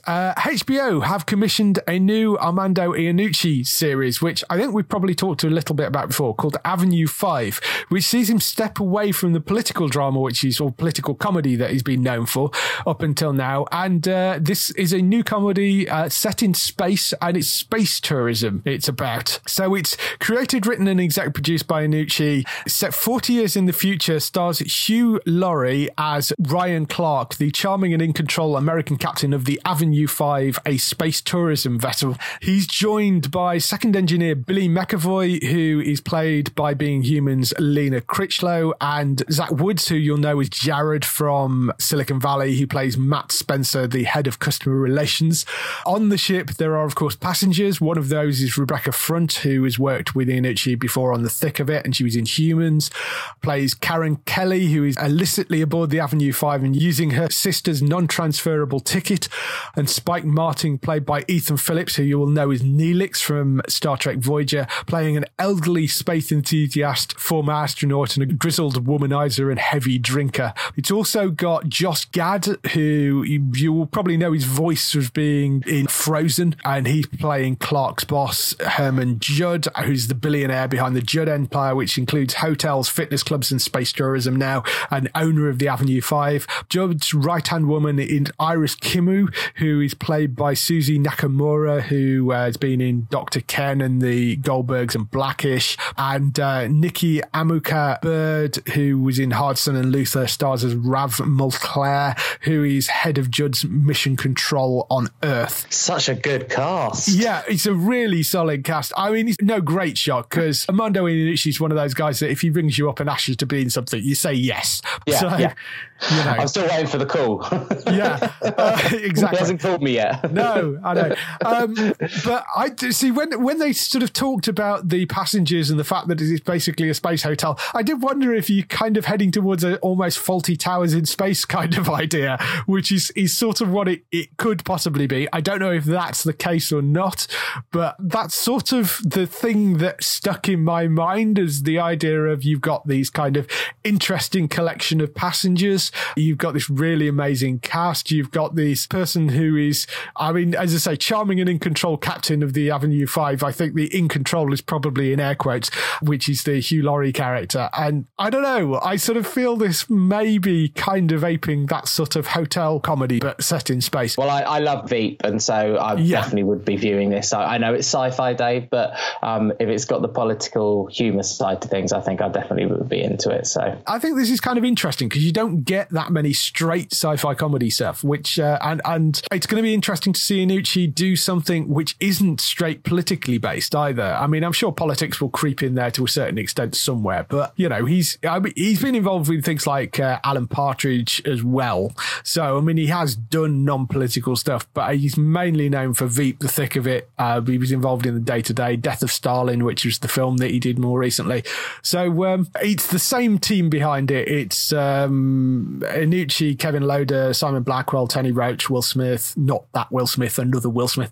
HBO have commissioned a new Armando Iannucci series, which I think we've probably talked a little bit about before, called Avenue 5, which sees him step away from the political drama, or political comedy that he's been known for up until now. And this is a new comedy set in space, and it's space tourism it's about. So it's created, written and exec produced by Iannucci, set 40 years in the future, stars Hugh Laurie as Ryan Clark, the charming and in-control American captain of the Avenue 5, a space tourism vessel. He's joined by second engineer Billy McAvoy, who is played by Being Human's Lena Critchlow, and Zach Woods, who you'll know as Jared from Silicon Valley, who plays Matt Spencer, the head of customer relations. On the ship, there are, of course, passengers. One of those is Rebecca Front, who has worked with Iannucci before on The Thick of It, and she was in Humans. Plays Karen Kelly, who is illicitly aboard the Avenue 5 and using her sister's non-transferable ticket. And Spike Martin, played by Ethan Phillips, who you will know as Neelix from Star Trek Voyager, playing an elderly space enthusiast, former astronaut, and a grizzled womanizer and heavy drinker. It's also got Josh Gad, who you will probably know his voice as being in Frozen, and he's playing Clark's boss, Herman Judd, who's the billionaire behind the Judd Empire, which includes hotels, fitness clubs, and space tourism now, and owner of the Avenue 5. Judd's right-hand woman is Iris Kimu, who is played by Susie Nakamura, who has been in Dr. Ken and the Goldbergs and Blackish, and Nikki Amuka Bird, who was in Hardson and Luther, stars as Rav Mulclair, who is head of Judd's mission control on Earth. Such a good cast. Yeah, it's a really solid cast. I mean, it's no great shock because Armando Iannucci is one of those guys that if he rings you up and asks you to be in something, you say yes. I'm still waiting for the call. Yeah, exactly. He hasn't called me yet. No, I know. But I see when they sort of talked about the passengers and the fact that it's basically a space hotel, I did wonder if you're kind of heading towards an almost Fawlty Towers in space kind of idea, which is sort of what it could possibly be. I don't know if that's the case or not, but that's sort of the thing that stuck in my mind as the idea of you've got these kind of interesting collection of passengers. You've got this really amazing cast. You've got this person who is, I mean, as I say, charming and in control captain of the Avenue 5. I think the in control is probably in air quotes, which is the Hugh Laurie character. And I don't know, I sort of feel this may be kind of aping that sort of hotel comedy, but set in space. Well, I love Veep, and so I definitely would be viewing this. I know it's sci-fi, Dave, but if it's got the political humour side to things, I think I definitely would be into it. So I think this is kind of interesting because you don't get that many straight sci-fi comedy stuff, which and it's going to be interesting to see Iannucci do something which isn't straight politically based either. I mean, I'm sure politics will creep in there to a certain extent somewhere, but you know, he's been involved with things like Alan Partridge as well. So I mean, he has done non-political stuff, but he's mainly known for Veep, the thick of it. He was involved in the Day-to-Day, Death of Stalin, which was the film that he did more recently. So it's the same team behind it. It's Iannucci, Kevin Loder, Simon Blackwell, Tony Roach, Will Smith, not that Will Smith, another Will Smith.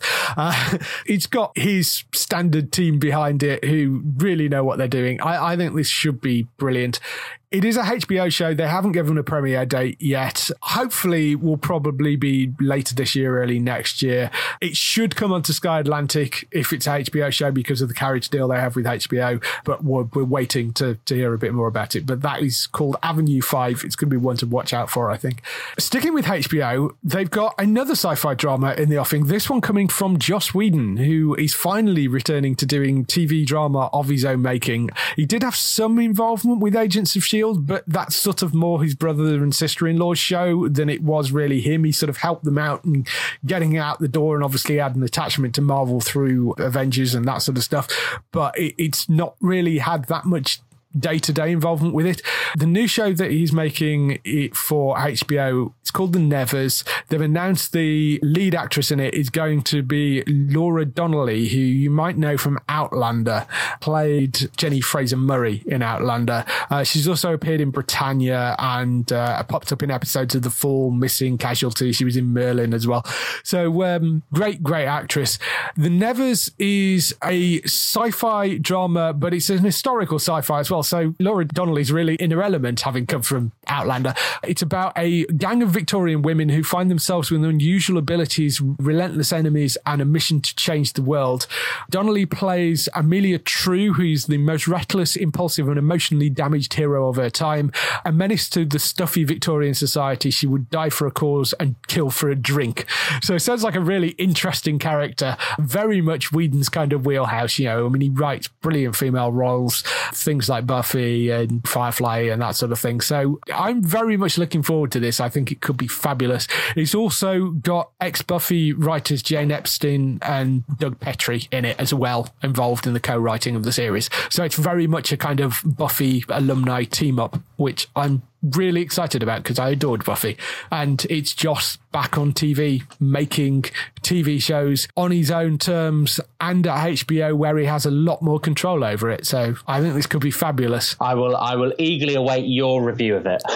It's got his standard team behind it who really know what they're doing. I think this should be brilliant. It is a HBO show. They haven't given a premiere date yet. Hopefully will probably be later this year, early next year. It should come onto Sky Atlantic if it's a HBO show because of the carriage deal they have with HBO, but we're waiting to hear a bit more about it. But that is called Avenue 5. It's going to be one to watch out for, I think. Sticking with HBO, they've got another sci-fi drama in the offing, this one coming from Joss Whedon, who is finally returning to doing TV drama of his own making. He did have some involvement with Agents of S.H.I.E.L.D., but that's sort of more his brother and sister-in-law's show than it was really him. He sort of helped them out and getting out the door, and obviously had an attachment to Marvel through Avengers and that sort of stuff. But it's not really had that much day-to-day involvement with it. The new show that he's making it for HBO, it's called The Nevers. They've announced the lead actress in it is going to be Laura Donnelly, who you might know from Outlander, played Jenny Fraser-Murray in Outlander. She's also appeared in Britannia and popped up in episodes of The Fall, Missing, Casualty. She was in Merlin as well. So great actress. The Nevers is a sci-fi drama, but it's an historical sci-fi as well. So Laura Donnelly's really in her element, having come from Outlander. It's about a gang of Victorian women who find themselves with unusual abilities, relentless enemies, and a mission to change the world. Donnelly plays Amelia True, who's the most reckless, impulsive, and emotionally damaged hero of her time. A menace to the stuffy Victorian society, she would die for a cause and kill for a drink. So it sounds like a really interesting character, very much Whedon's kind of wheelhouse. You know, I mean, he writes brilliant female roles, things like Buffy and Firefly and that sort of thing. So I'm very much looking forward to this. I think it could be fabulous. It's also got ex-Buffy writers Jane Epstein and Doug Petrie in it as well, involved in the co-writing of the series. So it's very much a kind of Buffy alumni team-up, which I'm really excited about because I adored Buffy. And it's Joss back on TV, making TV shows on his own terms and at HBO, where he has a lot more control over it. So I think this could be fabulous. I will eagerly await your review of it.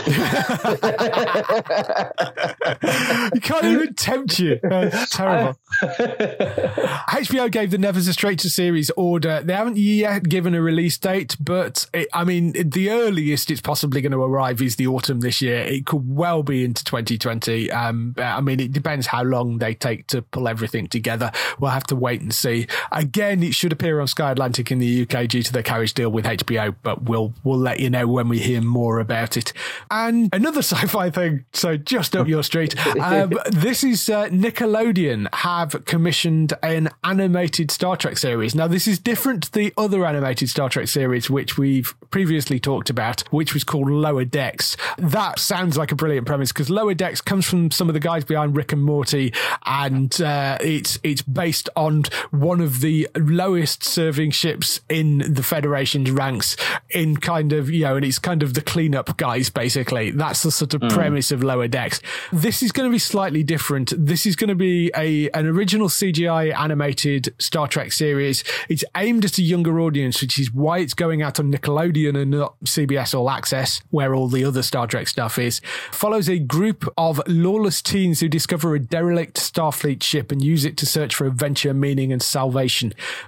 You can't even tempt you. It's terrible. HBO gave The Nevers a straight-to-series order. They haven't yet given a release date, but the earliest it's possibly going to arrive is the autumn this year. It could well be into 2020. It depends how long they take to pull everything together. We'll have to wait and see. Again, it should appear on Sky Atlantic in the UK due to their carriage deal with HBO, but we'll let you know when we hear more about it. And another sci-fi thing, so just up your street. This is Nickelodeon have have commissioned an animated Star Trek series. Now, this is different to the other animated Star Trek series, which we've previously talked about, which was called Lower Decks. That sounds like a brilliant premise because Lower Decks comes from some of the guys behind Rick and Morty, and it's based on one of the lowest serving ships in the Federation's ranks, in kind of, and it's kind of the cleanup guys, basically. That's the sort of premise of Lower Decks. This is going to be slightly different. This is going to be an original CGI animated Star Trek series. It's aimed at a younger audience, which is why it's going out on Nickelodeon and not CBS All Access, where all the other Star Trek stuff is. Follows a group of lawless teens who discover a derelict Starfleet ship and use it to search for adventure, meaning, and salvation.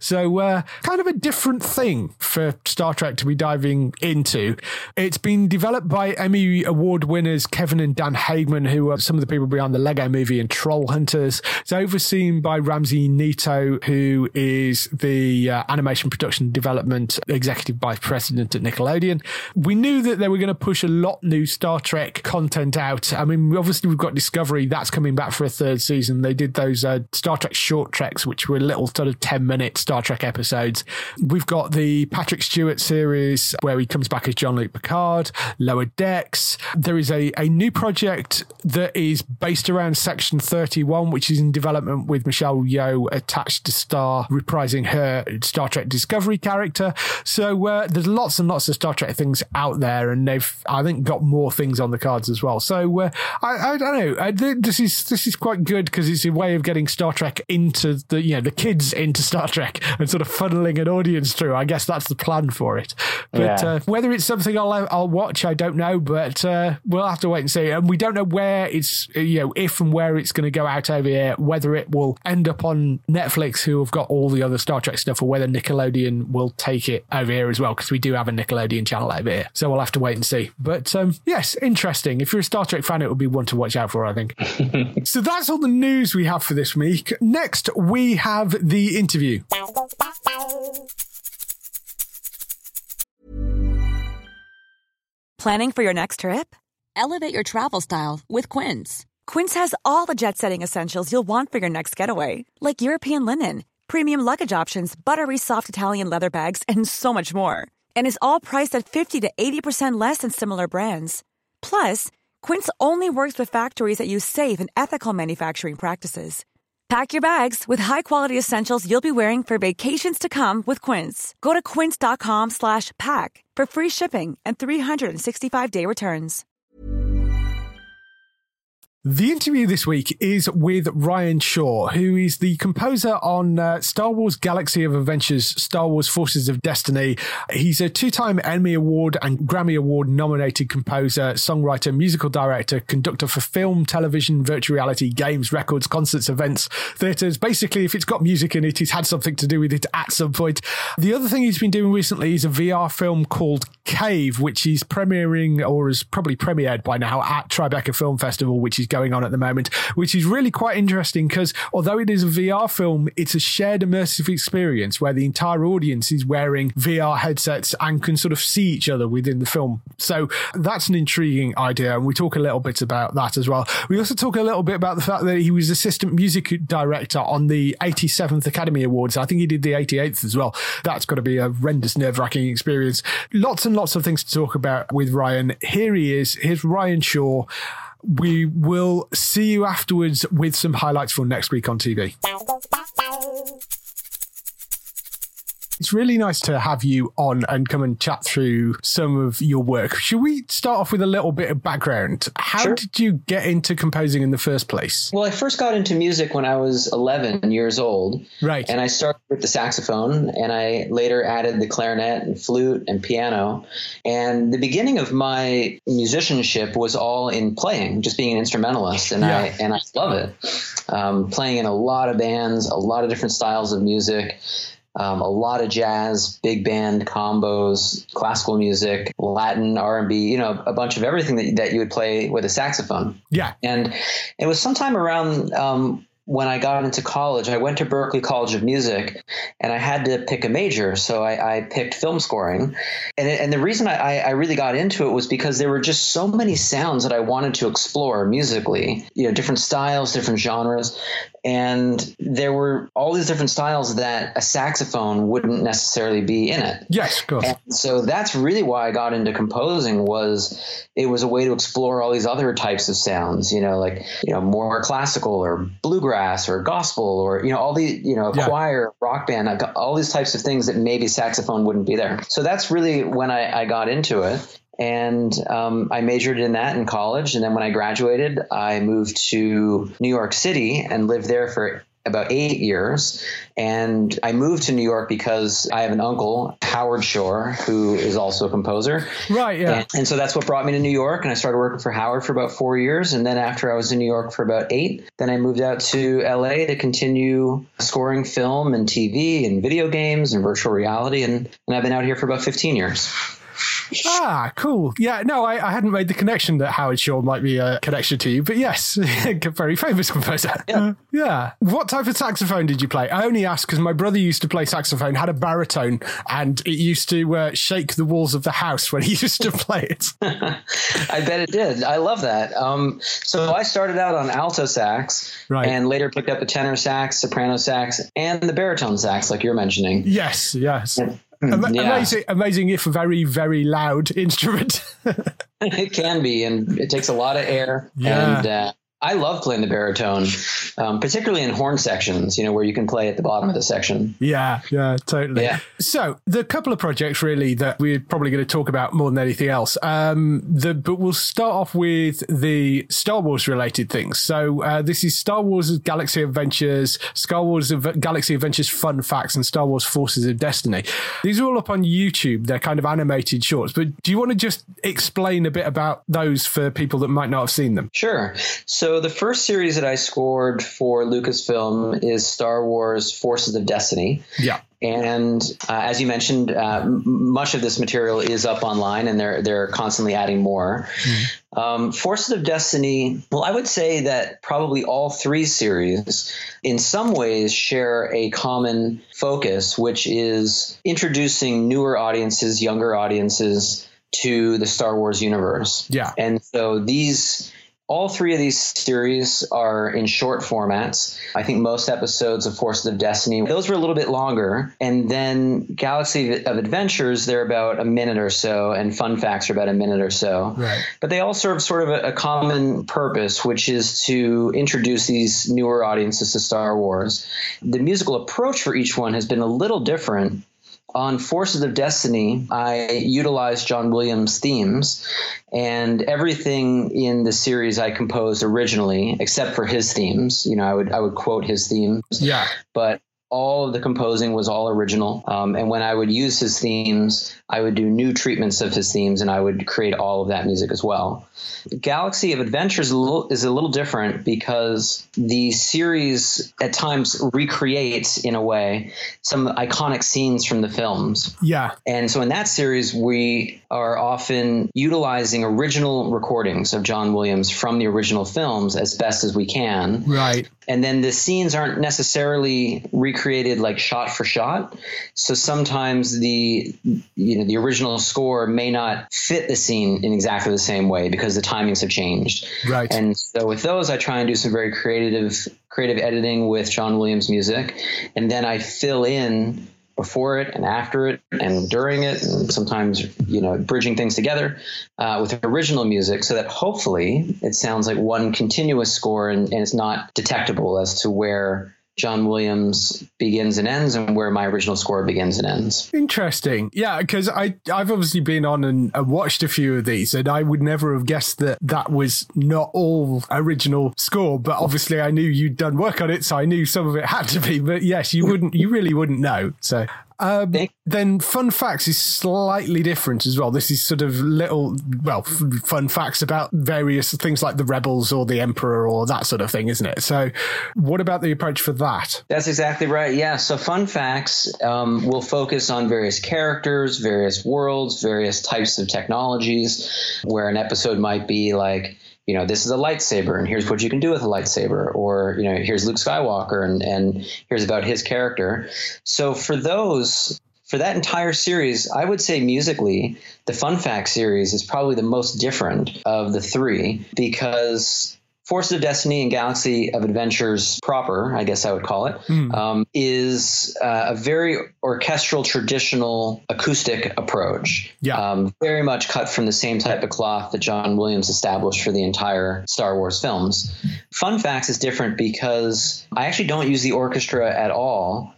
So kind of a different thing for Star Trek to be diving into. It's been developed by Emmy Award winners Kevin and Dan Hagman, who are some of the people behind the Lego Movie and Troll Hunters. It's overseen by Ramsey Nito, who is the animation production development executive vice president at Nickelodeon. We knew that they were going to push a lot new Star Trek content out. I mean, obviously we've got Discovery, that's coming back for a third season. They did those Star Trek short treks, which were little sort of 10-minute Star Trek episodes. We've got the Patrick Stewart series where he comes back as Jean-Luc Picard, Lower Decks. There is a new project that is based around Section 31, which is in development with Michelle Yeoh attached to star, reprising her Star Trek Discovery character. So there's lots and lots of Star Trek things out there, and they've, I think, got more things on the cards as well. So I don't know. This is quite good because it's a way of getting Star Trek into the kids into Star Trek and sort of funneling an audience through. I guess that's the plan for it. But whether it's something I'll watch, I don't know. But we'll have to wait and see. And we don't know where it's, if and where it's going to go out over here, whether it will end up on Netflix, who have got all the other Star Trek stuff, or whether Nickelodeon will take it over here as well, because we do have a Nickelodeon channel over here. So we'll have to wait and see. But yes, interesting. If you're a Star Trek fan, it would be one to watch out for, I think. So that's all the news we have for this week. Next, we have the interview. Planning for your next trip? Elevate your travel style with Quince. Quince has all the jet-setting essentials you'll want for your next getaway, like European linen, premium luggage options, buttery soft Italian leather bags, and so much more. And is all priced at 50 to 80% less than similar brands. Plus, Quince only works with factories that use safe and ethical manufacturing practices. Pack your bags with high-quality essentials you'll be wearing for vacations to come with Quince. Go to quince.com/pack for free shipping and 365-day returns. The interview this week is with Ryan Shaw, who is the composer on Star Wars Galaxy of Adventures, Star Wars Forces of Destiny. He's a two-time Emmy Award and Grammy Award nominated composer, songwriter, musical director, conductor for film, television, virtual reality, games, records, concerts, events, theatres. Basically, if it's got music in it, he's had something to do with it at some point. The other thing he's been doing recently is a VR film called Cave, which he's premiering, or has probably premiered by now, at Tribeca Film Festival, which is going on at the moment, which is really quite interesting because although it is a VR film, it's a shared immersive experience where the entire audience is wearing VR headsets and can sort of see each other within the film. So that's an intriguing idea, and we talk a little bit about that as well. We also talk a little bit about the fact that he was assistant music director on the 87th Academy Awards. I think he did the 88th as well. That's got to be a horrendous, nerve-wracking experience. Lots and lots of things to talk about with Ryan. Here he is. Here's Ryan Shaw. We will see you afterwards with some highlights for next week on TV. It's really nice to have you on and come and chat through some of your work. Should we start off with a little bit of background? How did you get into composing in the first place? Well, I first got into music when I was 11 years old. Right. And I started with the saxophone, and I later added the clarinet and flute and piano. And the beginning of my musicianship was all in playing, just being an instrumentalist. And I love it. Playing in a lot of bands, a lot of different styles of music. A lot of jazz, big band combos, classical music, Latin, R&B, a bunch of everything that you would play with a saxophone. Yeah. And it was sometime around when I got into college, I went to Berklee College of Music, and I had to pick a major. So I picked film scoring. And the reason I really got into it was because there were just so many sounds that I wanted to explore musically, different styles, different genres. And there were all these different styles that a saxophone wouldn't necessarily be in it. Yes, of course. And so that's really why I got into composing. It was a way to explore all these other types of sounds, more classical or bluegrass or gospel or, all the, choir, rock band, all these types of things that maybe saxophone wouldn't be there. So that's really when I got into it. And I majored in that in college. And then when I graduated, I moved to New York City and lived there for about 8 years. And I moved to New York because I have an uncle, Howard Shore, who is also a composer. Right, yeah. And so that's what brought me to New York. And I started working for Howard for about 4 years. And then after I was in New York for about 8, then I moved out to LA to continue scoring film and TV and video games and virtual reality. And I've been out here for about 15 years. Ah, cool. Yeah, no, I hadn't made the connection that Howard Shore might be a connection to you, but yes, very famous composer. Yeah. Yeah. What type of saxophone did you play? I only asked because my brother used to play saxophone, had a baritone, and it used to shake the walls of the house when he used to play it. I bet it did. I love that. So I started out on alto sax, right, and later picked up the tenor sax, soprano sax, and the baritone sax, like you're mentioning. Yes. Yeah. Amazing, if very, very loud instrument. It can be, and it takes a lot of air. Yeah. And I love playing the baritone, particularly in horn sections, where you can play at the bottom of the section. Yeah, totally. Yeah. So the couple of projects really that we're probably going to talk about more than anything else, but we'll start off with the Star Wars related things. So this is Star Wars Galaxy Adventures, Star Wars Galaxy Adventures Fun Facts, and Star Wars Forces of Destiny. These are all up on YouTube. They're kind of animated shorts, but do you want to just explain a bit about those for people that might not have seen them? Sure. So the first series that I scored for Lucasfilm is Star Wars Forces of Destiny. Yeah. And as you mentioned, much of this material is up online, and they're constantly adding more. Mm-hmm. Forces of Destiny, well, I would say that probably all three series in some ways share a common focus, which is introducing newer audiences, younger audiences to the Star Wars universe. Yeah. And so all three of these series are in short formats. I think most episodes of Forces of Destiny, those were a little bit longer. And then Galaxy of Adventures, they're about a minute or so, and Fun Facts are about a minute or so. Right. But they all serve sort of a common purpose, which is to introduce these newer audiences to Star Wars. The musical approach for each one has been a little different. On Forces of Destiny, I utilized John Williams' themes, and everything in the series I composed originally, except for his themes. I would quote his themes. Yeah. But all of the composing was all original. And when I would use his themes, I would do new treatments of his themes, and I would create all of that music as well. Galaxy of Adventures is a little different because the series at times recreates, in a way, some iconic scenes from the films. Yeah. And so in that series, we are often utilizing original recordings of John Williams from the original films as best as we can. Right. And then the scenes aren't necessarily recreated like shot for shot. So sometimes the original score may not fit the scene in exactly the same way because the timings have changed. Right. And so with those, I try and do some very creative editing with John Williams music. And then I fill in before it and after it and during it, and sometimes, bridging things together with original music so that hopefully it sounds like one continuous score and it's not detectable as to where John Williams begins and ends and where my original score begins and ends. Interesting. Yeah, because I've obviously been on and watched a few of these, and I would never have guessed that was not all original score, but obviously I knew you'd done work on it, so I knew some of it had to be, but yes, you really wouldn't know. So then Fun Facts is slightly different as well. This is sort of fun facts about various things like the Rebels or the Emperor or that sort of thing, isn't it? So what about the approach for that? That's exactly right. Yeah. So Fun Facts will focus on various characters, various worlds, various types of technologies, where an episode might be like, this is a lightsaber and here's what you can do with a lightsaber, or, here's Luke Skywalker and here's about his character. So for that entire series, I would say musically, the Fun Facts series is probably the most different of the three, because Forces of Destiny and Galaxy of Adventures proper, I guess I would call it, is a very orchestral, traditional acoustic approach. Yeah. Very much cut from the same type of cloth that John Williams established for the entire Star Wars films. Fun Facts is different because I actually don't use the orchestra at all,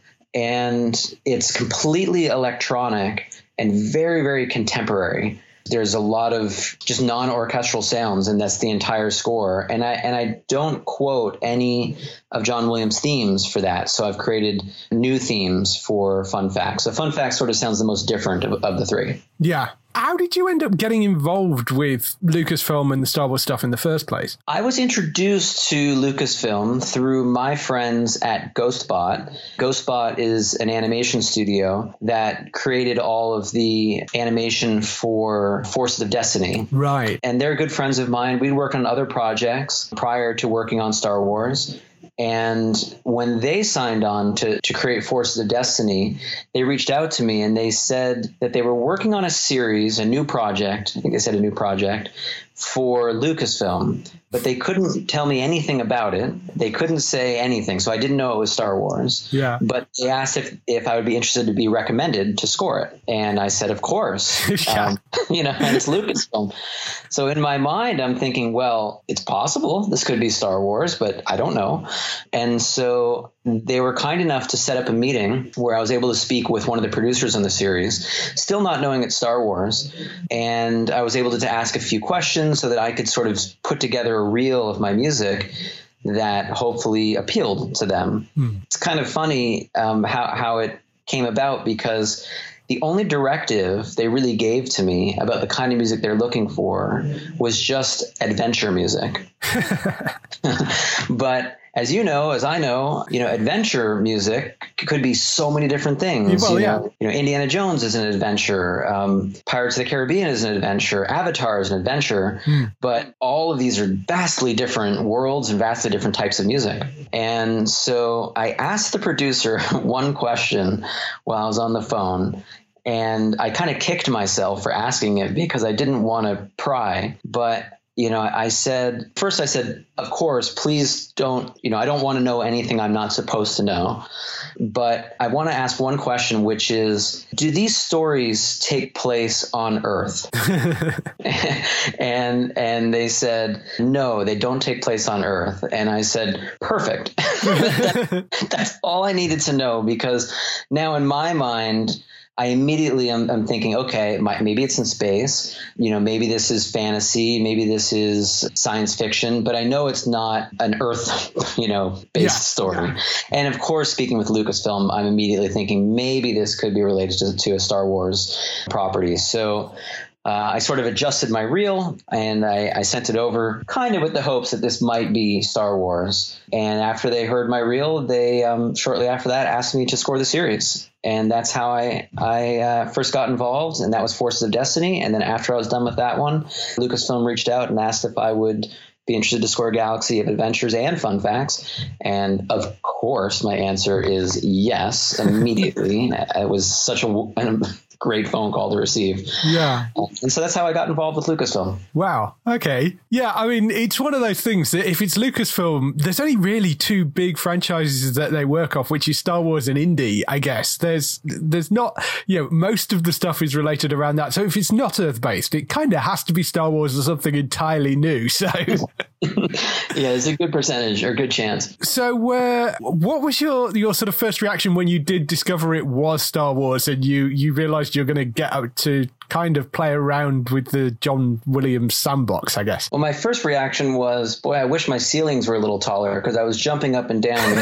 and it's completely electronic and very, very contemporary. There's a lot of just non-orchestral sounds, and that's the entire score. And I don't quote any of John Williams' themes for that. So I've created new themes for Fun Facts. So Fun Facts sort of sounds the most different of the three. Yeah. How did you end up getting involved with Lucasfilm and the Star Wars stuff in the first place? I was introduced to Lucasfilm through my friends at GhostBot. GhostBot is an animation studio that created all of the animation for Forces of Destiny. Right. And they're good friends of mine. We'd worked on other projects prior to working on Star Wars. And when they signed on to create Forces of Destiny, they reached out to me and they said that they were working on a series, a new project. I think they said a new project for Lucasfilm, but they couldn't tell me anything about it. They couldn't say anything. So I didn't know it was Star Wars. Yeah. But they asked if I would be interested to be recommended to score it. And I said, of course, yeah. And it's Lucasfilm. So in my mind, I'm thinking, well, it's possible this could be Star Wars, but I don't know. And so they were kind enough to set up a meeting where I was able to speak with one of the producers on the series, still not knowing it's Star Wars. And I was able to ask a few questions so that I could sort of put together a reel of my music that hopefully appealed to them. It's kind of funny how it came about, because the only directive they really gave to me about the kind of music they're looking for was just adventure music. But as I know, adventure music could be so many different things. Well, Indiana Jones is an adventure. Pirates of the Caribbean is an adventure. Avatar is an adventure. But all of these are vastly different worlds and vastly different types of music. And so I asked the producer one question while I was on the phone, and I kind of kicked myself for asking it because I didn't want to pry. But I said, of course, please don't, I don't want to know anything I'm not supposed to know. But I want to ask one question, which is, do these stories take place on Earth? and they said, no, they don't take place on Earth. And I said, perfect. That's all I needed to know, because now in my mind, I immediately I'm thinking, okay, maybe it's in space, maybe this is fantasy, maybe this is science fiction, but I know it's not an Earth, based story. And of course, speaking with Lucasfilm, I'm immediately thinking maybe this could be related to a Star Wars property. So I sort of adjusted my reel and I sent it over kind of with the hopes that this might be Star Wars. And after they heard my reel, they shortly after that asked me to score the series. And that's how I first got involved. And that was Forces of Destiny. And then after I was done with that one, Lucasfilm reached out and asked if I would be interested to score Galaxy of Adventures and Fun Facts. And of course, my answer is yes, immediately. It was such a great phone call to receive. Yeah. And so that's how I got involved with Lucasfilm. Wow. Okay. Yeah. I mean, it's one of those things that if it's Lucasfilm, there's only really two big franchises that they work off, which is Star Wars and Indy, I guess. There's not, most of the stuff is related around that. So if it's not Earth-based, it kind of has to be Star Wars or something entirely new. So yeah, there's a good percentage or good chance. So what was your sort of first reaction when you did discover it was Star Wars and you realized you're going to get out to kind of play around with the John Williams sandbox, I guess? Well, my first reaction was, boy, I wish my ceilings were a little taller, because I was jumping up and down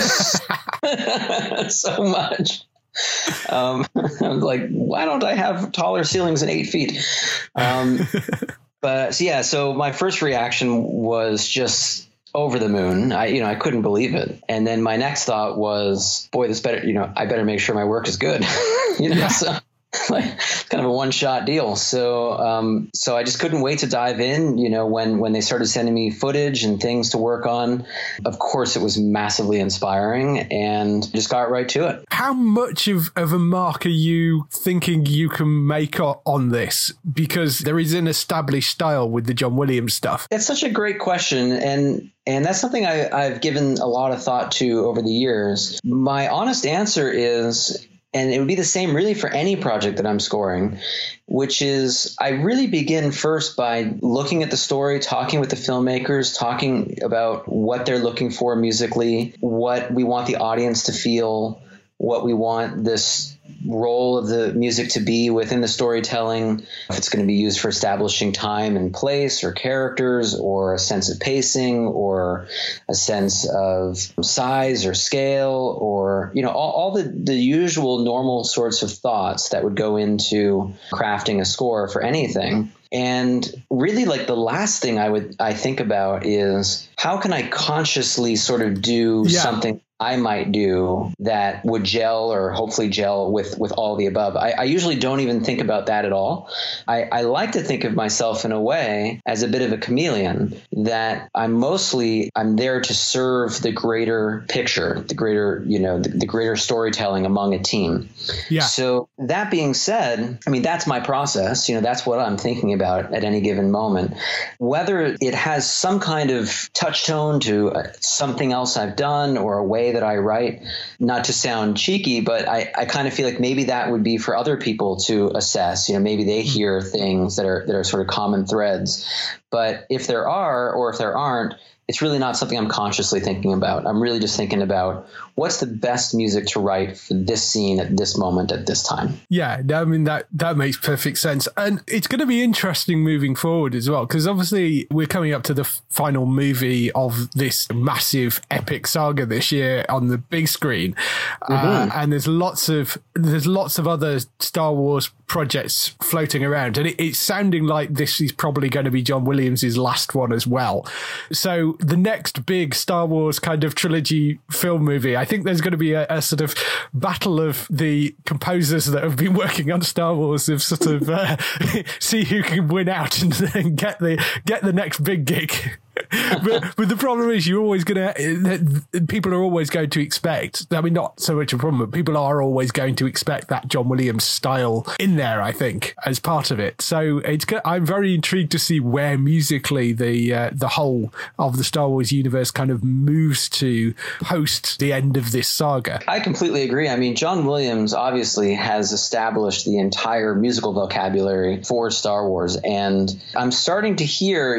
so much. I was like, why don't I have taller ceilings than 8 feet? So my first reaction was just over the moon. I couldn't believe it. And then my next thought was, boy, this better, I better make sure my work is good. kind of a one-shot deal. So I just couldn't wait to dive in. When they started sending me footage and things to work on, of course it was massively inspiring, and just got right to it. How much of a mark are you thinking you can make on this? Because there is an established style with the John Williams stuff. That's such a great question. And that's something I've given a lot of thought to over the years. My honest answer is, and it would be the same really for any project that I'm scoring, which is I really begin first by looking at the story, talking with the filmmakers, talking about what they're looking for musically, what we want the audience to feel, what we want this role of the music to be within the storytelling, if it's going to be used for establishing time and place or characters or a sense of pacing or a sense of size or scale or, all the usual normal sorts of thoughts that would go into crafting a score for anything. And really, like, the last thing I think about is how can I consciously sort of do something I might do that would gel or hopefully gel with all the above. I usually don't even think about that at all. I like to think of myself in a way as a bit of a chameleon, that I'm there to serve the greater picture, the greater, the greater storytelling among a team. Yeah. So that being said, I mean, that's my process. That's what I'm thinking about at any given moment. Whether it has some kind of touch tone to something else I've done or a way that I write, not to sound cheeky, but I kind of feel like maybe that would be for other people to assess. Maybe they hear things that are sort of common threads. But if there are, or if there aren't, it's really not something I'm consciously thinking about. I'm really just thinking about what's the best music to write for this scene at this moment at this time. Yeah, I mean, that makes perfect sense. And it's going to be interesting moving forward as well, because obviously we're coming up to the final movie of this massive epic saga this year on the big screen. And there's lots of other Star Wars projects floating around. And it's sounding like this is probably going to be John Williams' last one as well. So the next big Star Wars kind of trilogy film movie, I think there's going to be a sort of battle of the composers that have been working on Star Wars of sort of see who can win out and then get the next big gig. but the problem is people are always going to expect, I mean, not so much a problem, but people are always going to expect that John Williams style in there, I think, as part of it. So I'm very intrigued to see where musically the whole of the Star Wars universe kind of moves to post the end of this saga. I completely agree. I mean, John Williams obviously has established the entire musical vocabulary for Star Wars. And I'm starting to hear,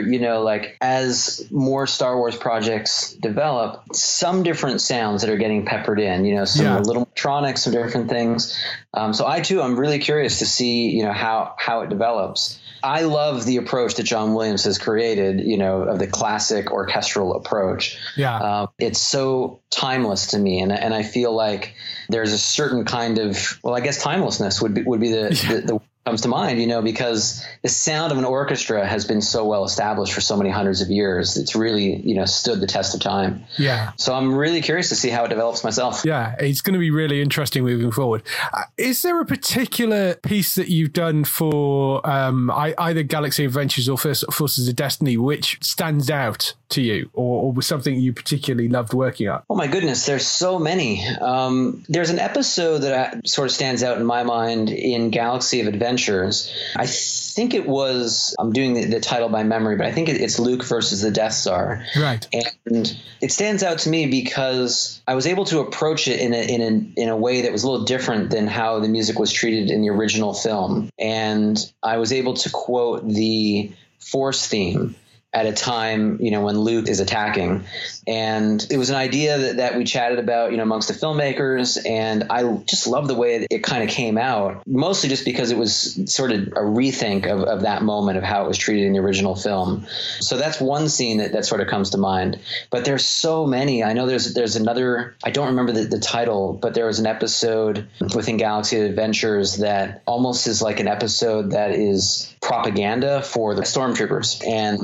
as more Star Wars projects develop, some different sounds that are getting peppered in, some little electronics, some different things. So I'm really curious to see, how it develops. I love the approach that John Williams has created, of the classic orchestral approach. Yeah. It's so timeless to me. And I feel like there's a certain kind of, I guess timelessness would be the comes to mind, because the sound of an orchestra has been so well established for so many hundreds of years. It's really, stood the test of time. Yeah. So I'm really curious to see how it develops myself. Yeah, it's going to be really interesting moving forward. Is there a particular piece that you've done for either Galaxy Adventures or Forces of Destiny which stands out to you, or was something you particularly loved working on? Oh my goodness, there's so many. There's an episode that sort of stands out in my mind in Galaxy of Adventures. I think it was, I'm doing the title by memory, but I think it's Luke versus the Death Star. Right. And it stands out to me because I was able to approach it in a way that was a little different than how the music was treated in the original film. And I was able to quote the Force theme at a time, when Luke is attacking. And it was an idea that we chatted about, amongst the filmmakers. And I just love the way it kind of came out, mostly just because it was sort of a rethink of that moment of how it was treated in the original film. So that's one scene that sort of comes to mind. But there's so many. I know there's another, I don't remember the title, but there was an episode within Galaxy Adventures that almost is like an episode that is propaganda for the stormtroopers. And it's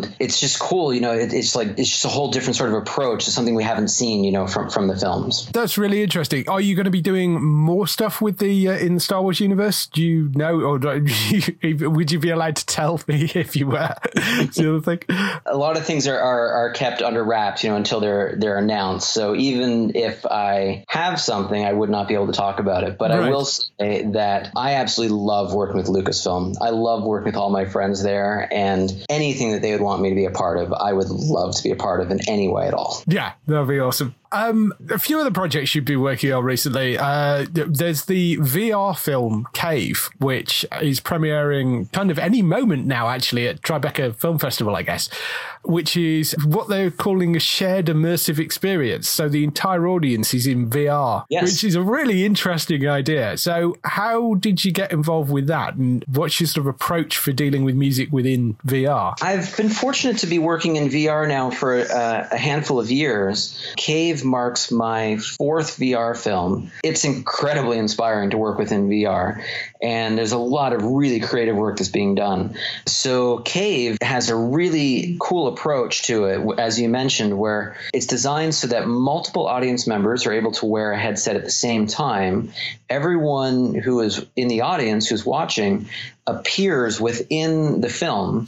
just cool. It's just a whole different sort of approach to something we haven't seen, from the films. That's really interesting. Are you going to be doing more stuff with the in the Star Wars universe? Do you know, or would you be allowed to tell me if you were? The other thing. A lot of things are kept under wraps, until they're announced. So even if I have something, I would not be able to talk about it. But I will say that I absolutely love working with Lucasfilm. I love working with all my friends there, and anything that they would want me to be a part of, I would love to be a part of in any way at all. Yeah, that'd be awesome. A few other projects you've been working on recently. There's the VR film Cave, which is premiering kind of any moment now, actually, at Tribeca Film Festival, I guess, which is what they're calling a shared immersive experience. So the entire audience is in VR, which is a really interesting idea. So how did you get involved with that? And what's your sort of approach for dealing with music within VR? I've been fortunate to be working in VR now for a handful of years. Cave marks my 4th VR film. It's incredibly inspiring to work with in VR, and there's a lot of really creative work that's being done. So Cave has a really cool approach to it, as you mentioned, where it's designed so that multiple audience members are able to wear a headset at the same time. Everyone who is in the audience who's watching appears within the film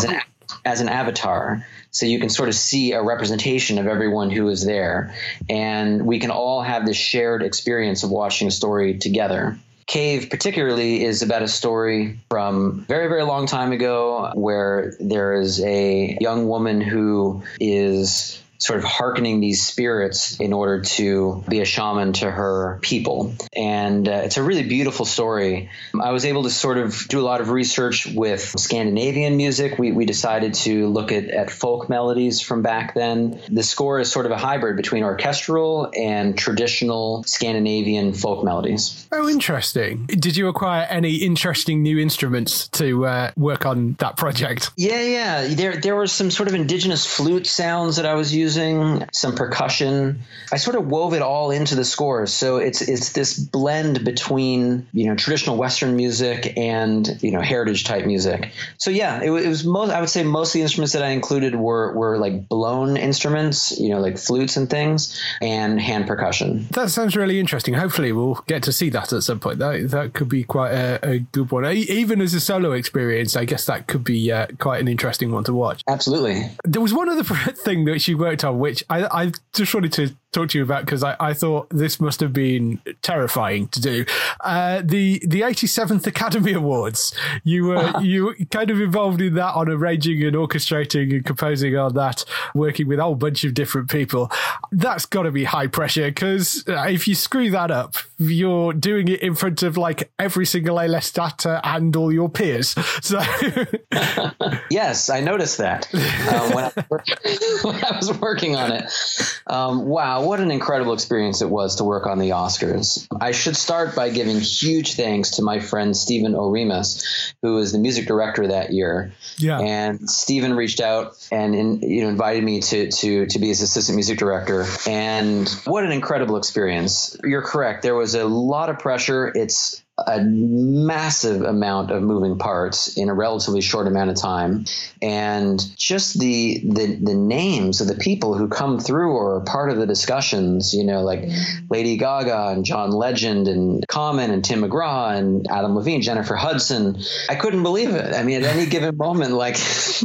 as an avatar. So you can sort of see a representation of everyone who is there, and we can all have this shared experience of watching a story together. Cave particularly is about a story from a very, very long time ago, where there is a young woman who is sort of hearkening these spirits in order to be a shaman to her people. And it's a really beautiful story. I was able to sort of do a lot of research with Scandinavian music. We decided to look at folk melodies from back then. The score is sort of a hybrid between orchestral and traditional Scandinavian folk melodies. Oh, interesting. Did you acquire any interesting new instruments to work on that project? Yeah. There were some sort of indigenous flute sounds that I was using, some percussion. I sort of wove it all into the score. So it's this blend between, traditional Western music and, heritage type music. So yeah, it was I would say most of the instruments that I included were like blown instruments, like flutes and things, and hand percussion. That sounds really interesting. Hopefully we'll get to see that at some point. That could be quite a good one. Even as a solo experience, I guess that could be quite an interesting one to watch. Absolutely. There was one other thing that she worked on, which I just wanted to talk to you about, because I thought this must have been terrifying to do. The 87th Academy Awards. You were kind of involved in that, on arranging and orchestrating and composing on that, working with a whole bunch of different people. That's got to be high pressure, because if you screw that up, you're doing it in front of like every single A-list actor and all your peers. So yes, I noticed that when I was working on it. Wow, what an incredible experience it was to work on the Oscars. I should start by giving huge thanks to my friend Stephen Oremus, who was the music director that year. Yeah. And Stephen reached out and invited me to be his assistant music director. And what an incredible experience. You're correct. There was a lot of pressure. It's a massive amount of moving parts in a relatively short amount of time, and just the names of the people who come through or are part of the discussions, like Lady Gaga and John Legend and Common and Tim McGraw and Adam Levine, Jennifer Hudson. I couldn't believe it. I mean, at any given moment, like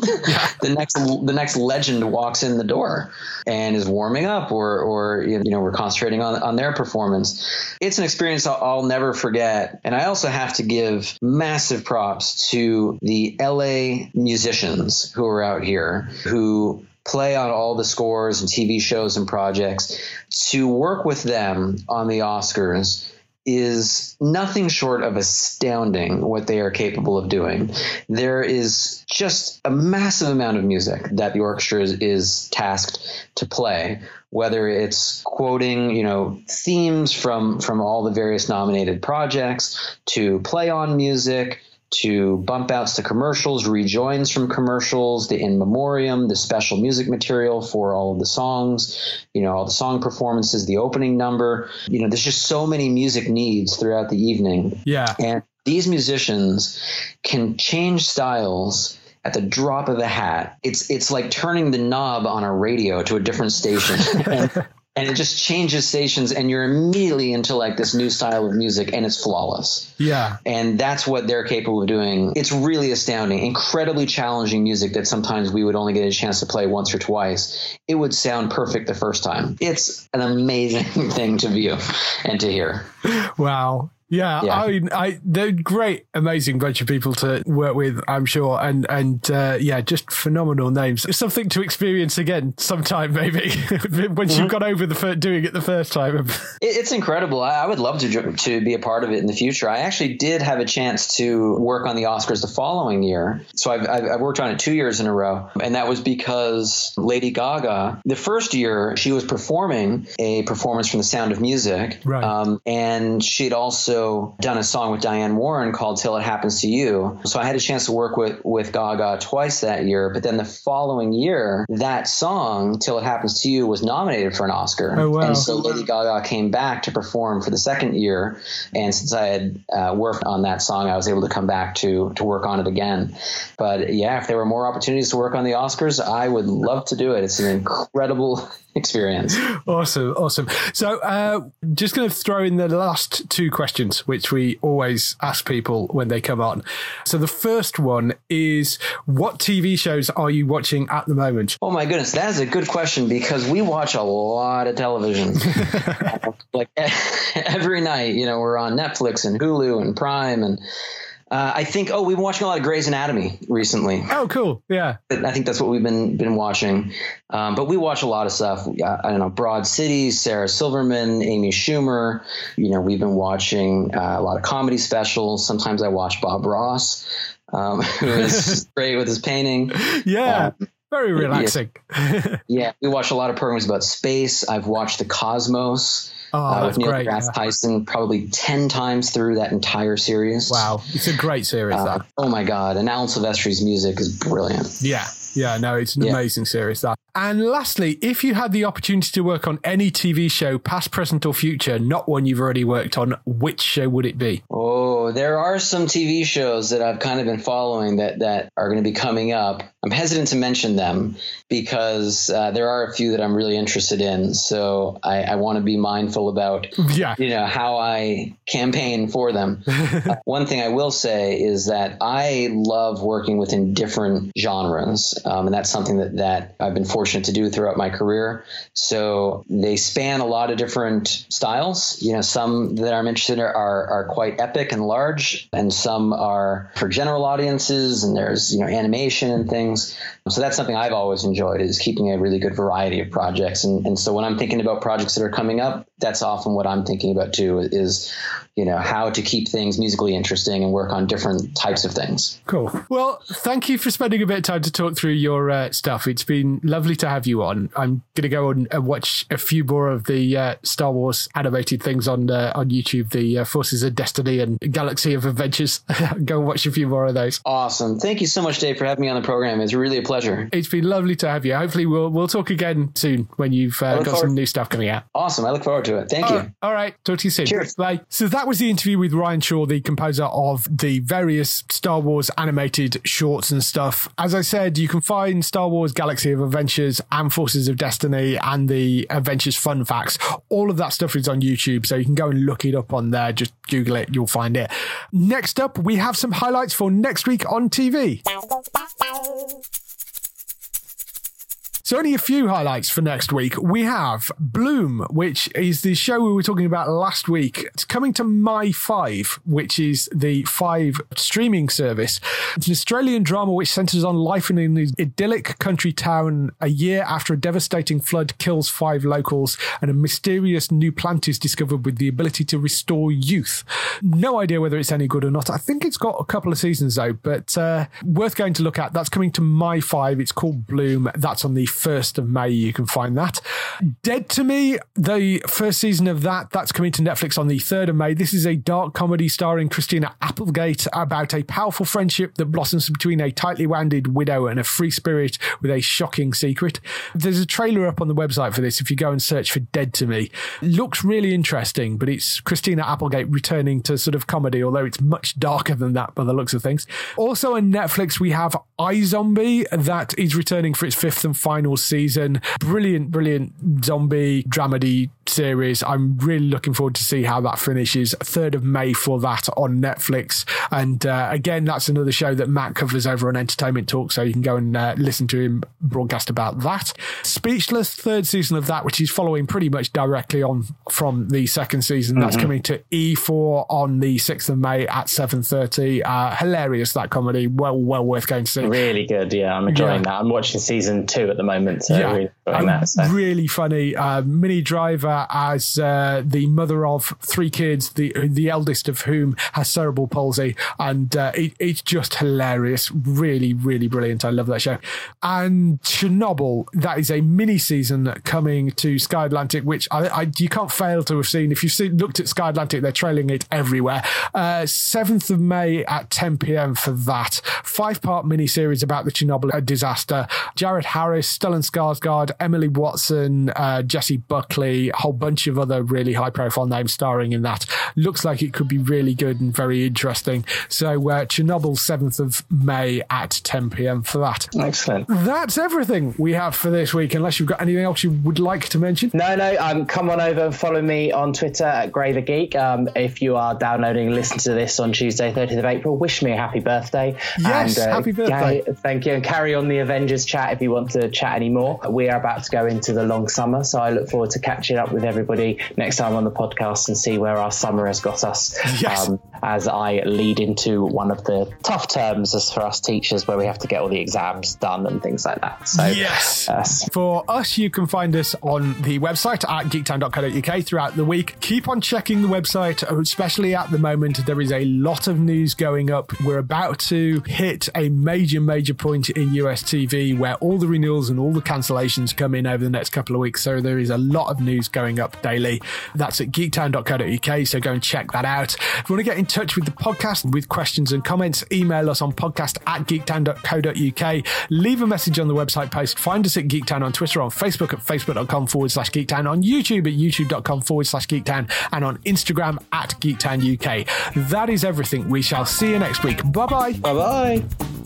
the next legend walks in the door and is warming up, or we're concentrating on their performance. It's an experience I'll never forget. And I also have to give massive props to the LA musicians who are out here, who play on all the scores and TV shows and projects. To work with them on the Oscars is nothing short of astounding what they are capable of doing. There is just a massive amount of music that the orchestra is tasked to play, whether it's quoting, themes from all the various nominated projects, to play on music, to bump outs to commercials, rejoins from commercials, the in memoriam, the special music material for all of the songs, all the song performances, the opening number. There's just so many music needs throughout the evening. Yeah. And these musicians can change styles at the drop of a hat. It's like turning the knob on a radio to a different station. And it just changes stations, and you're immediately into like this new style of music, and it's flawless. Yeah. And that's what they're capable of doing. It's really astounding. Incredibly challenging music that sometimes we would only get a chance to play once or twice. It would sound perfect the first time. It's an amazing thing to view and to hear. Wow. Yeah, I mean, they're great, amazing bunch of people to work with, I'm sure, and just phenomenal names. It's something to experience again sometime, maybe once you've got over doing it the first time. It's incredible. I would love to be a part of it in the future. I actually did have a chance to work on the Oscars the following year, so I've worked on it 2 years in a row, and that was because Lady Gaga, the first year, she was performing a performance from The Sound of Music, right. And she'd also done a song with Diane Warren called Till It Happens to You. So I had a chance to work with Gaga twice that year. But then the following year, that song, Till It Happens to You, was nominated for an Oscar. Oh, wow. And so Lady Gaga came back to perform for the second year. And since I had worked on that song, I was able to come back to work on it again. But yeah, if there were more opportunities to work on the Oscars, I would love to do it. It's an incredible experience. Awesome. So just going to throw in the last two questions, which we always ask people when they come on. So the first one is, what TV shows are you watching at the moment? Oh my goodness, that is a good question, because we watch a lot of television. Like every night, we're on Netflix and Hulu and Prime, and I think, we've been watching a lot of Grey's Anatomy recently. Oh, cool. Yeah. I think that's what we've been watching. But we watch a lot of stuff. I don't know, Broad City, Sarah Silverman, Amy Schumer. We've been watching a lot of comedy specials. Sometimes I watch Bob Ross, who is great with his painting. Yeah. Very relaxing. Yeah. We watch a lot of programs about space. I've watched The Cosmos. With Neil deGrasse Tyson, probably 10 times through that entire series. Wow. It's a great series, that. Oh, my God. And Alan Silvestri's music is brilliant. Yeah, no, it's an amazing series, that. And lastly, if you had the opportunity to work on any TV show, past, present, or future, not one you've already worked on, which show would it be? Oh, there are some TV shows that I've kind of been following that are going to be coming up. I'm hesitant to mention them because there are a few that I'm really interested in. So I want to be mindful about, how I campaign for them. One thing I will say is that I love working within different genres. And that's something that I've been fortunate to do throughout my career. So they span a lot of different styles. Some that I'm interested in are quite epic and large, and some are for general audiences, and there's, animation and things. So that's something I've always enjoyed, is keeping a really good variety of projects. And so when I'm thinking about projects that are coming up, that's often what I'm thinking about too, is, how to keep things musically interesting and work on different types of things. Cool. Well, thank you for spending a bit of time to talk through your stuff. It's been lovely to have you on. I'm going to go and watch a few more of the Star Wars animated things on YouTube, the Forces of Destiny and Galaxy of Adventures. Go and watch a few more of those. Awesome. Thank you so much, Dave, for having me on the program. It's really a pleasure. It's been lovely to have you. Hopefully we'll talk again soon when you've got some new stuff coming out. Awesome. I look forward to it. Thank you. All right. Talk to you soon. Cheers. Bye. So that was the interview with Ryan Shaw, the composer of the various Star Wars animated shorts and stuff. As I said, you can find Star Wars Galaxy of Adventures and Forces of Destiny and the Adventures Fun Facts. All of that stuff is on YouTube, so you can go and look it up on there. Just Google it, you'll find it. Next up, we have some highlights for next week on TV. So only a few highlights for next week. We have Bloom, which is the show we were talking about last week. It's coming to My5, which is the 5 streaming service. It's an Australian drama which centres on life in an idyllic country town a year after a devastating flood kills 5 locals and a mysterious new plant is discovered with the ability to restore youth. No idea whether it's any good or not. I think it's got a couple of seasons though, but worth going to look at. That's coming to My5. It's called Bloom. That's on the 1st of May. You can find that. Dead to Me, the first season of that's coming to Netflix on the 3rd of May. This is a dark comedy starring Christina Applegate about a powerful friendship that blossoms between a tightly wounded widow and a free spirit with a shocking secret. There's a trailer up on the website for this if you go and search for Dead to Me. Looks really interesting, but it's Christina Applegate returning to sort of comedy, although it's much darker than that by the looks of things. Also on Netflix, we have iZombie, that is returning for its 5th and final season. Brilliant zombie dramedy series. I'm really looking forward to see how that finishes. 3rd of May for that on Netflix. And again, that's another show that Matt covers over on Entertainment Talk, so you can go and listen to him broadcast about that. Speechless, 3rd season of that, which is following pretty much directly on from the 2nd season. That's coming to E4 on the 6th of May at 7:30. Hilarious, that comedy. Well worth going to see. Really good, yeah. I'm enjoying that. I'm watching season 2 at the moment, so really enjoying that. So. Really funny. Minnie Driver as the mother of 3 kids, the eldest of whom has cerebral palsy, and it's just hilarious. Really brilliant. I love that show. And Chernobyl, that is a mini season coming to Sky Atlantic, which you can't fail to have seen. If you've looked at Sky Atlantic, they're trailing it everywhere. 7th of May at 10 p.m. for that 5-part miniseries about the Chernobyl disaster. Jared Harris, Stellan Skarsgård, Emily Watson, Jessie Buckley, a whole bunch of other really high-profile names starring in that. Looks like it could be really good and very interesting. So Chernobyl, 7th of May at 10 p.m. for that. Excellent. That's everything we have for this week, unless you've got anything else you would like to mention. No, come on over and follow me on Twitter at Gray the Geek. If you are downloading and listening to this on Tuesday, 30th of April, wish me a happy birthday. Yes, and, happy birthday. Thank you. And carry on the Avengers chat if you want to chat anymore. We are about to go into the long summer, so I look forward to catching up with everybody next time on the podcast and see where our summer has got us. Yes. As I lead into one of the tough terms as for us teachers, where we have to get all the exams done and things like that. So yes. For us, you can find us on the website at geektown.co.uk throughout the week. Keep on checking the website, especially at the moment. There is a lot of news going up. We're about to hit a major point in US TV where all the renewals and all the cancellations come in over the next couple of weeks. So there is a lot of news going up daily. That's at geektown.co.uk. So go and check that out. If you want to get in touch with the podcast with questions and comments, email us on podcast@geektown.co.uk. Leave a message on the website post. Find us at Geektown on Twitter, on Facebook at facebook.com/Geektown, on YouTube at youtube.com/Geektown, and on Instagram at Geektown UK. That is everything. We shall see you next week. Bye-bye. Bye-bye.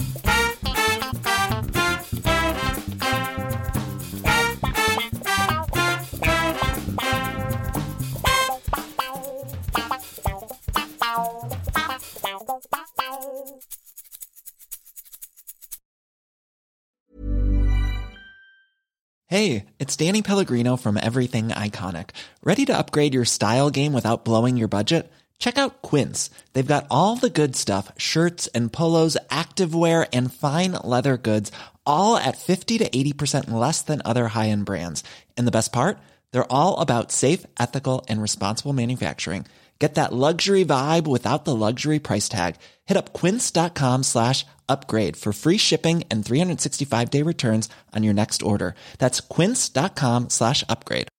Hey, it's Danny Pellegrino from Everything Iconic. Ready to upgrade your style game without blowing your budget? Check out Quince. They've got all the good stuff, shirts and polos, activewear, and fine leather goods, all at 50 to 80% less than other high-end brands. And the best part? They're all about safe, ethical, and responsible manufacturing. Get that luxury vibe without the luxury price tag. Hit up quince.com/upgrade for free shipping and 365-day returns on your next order. That's quince.com/upgrade.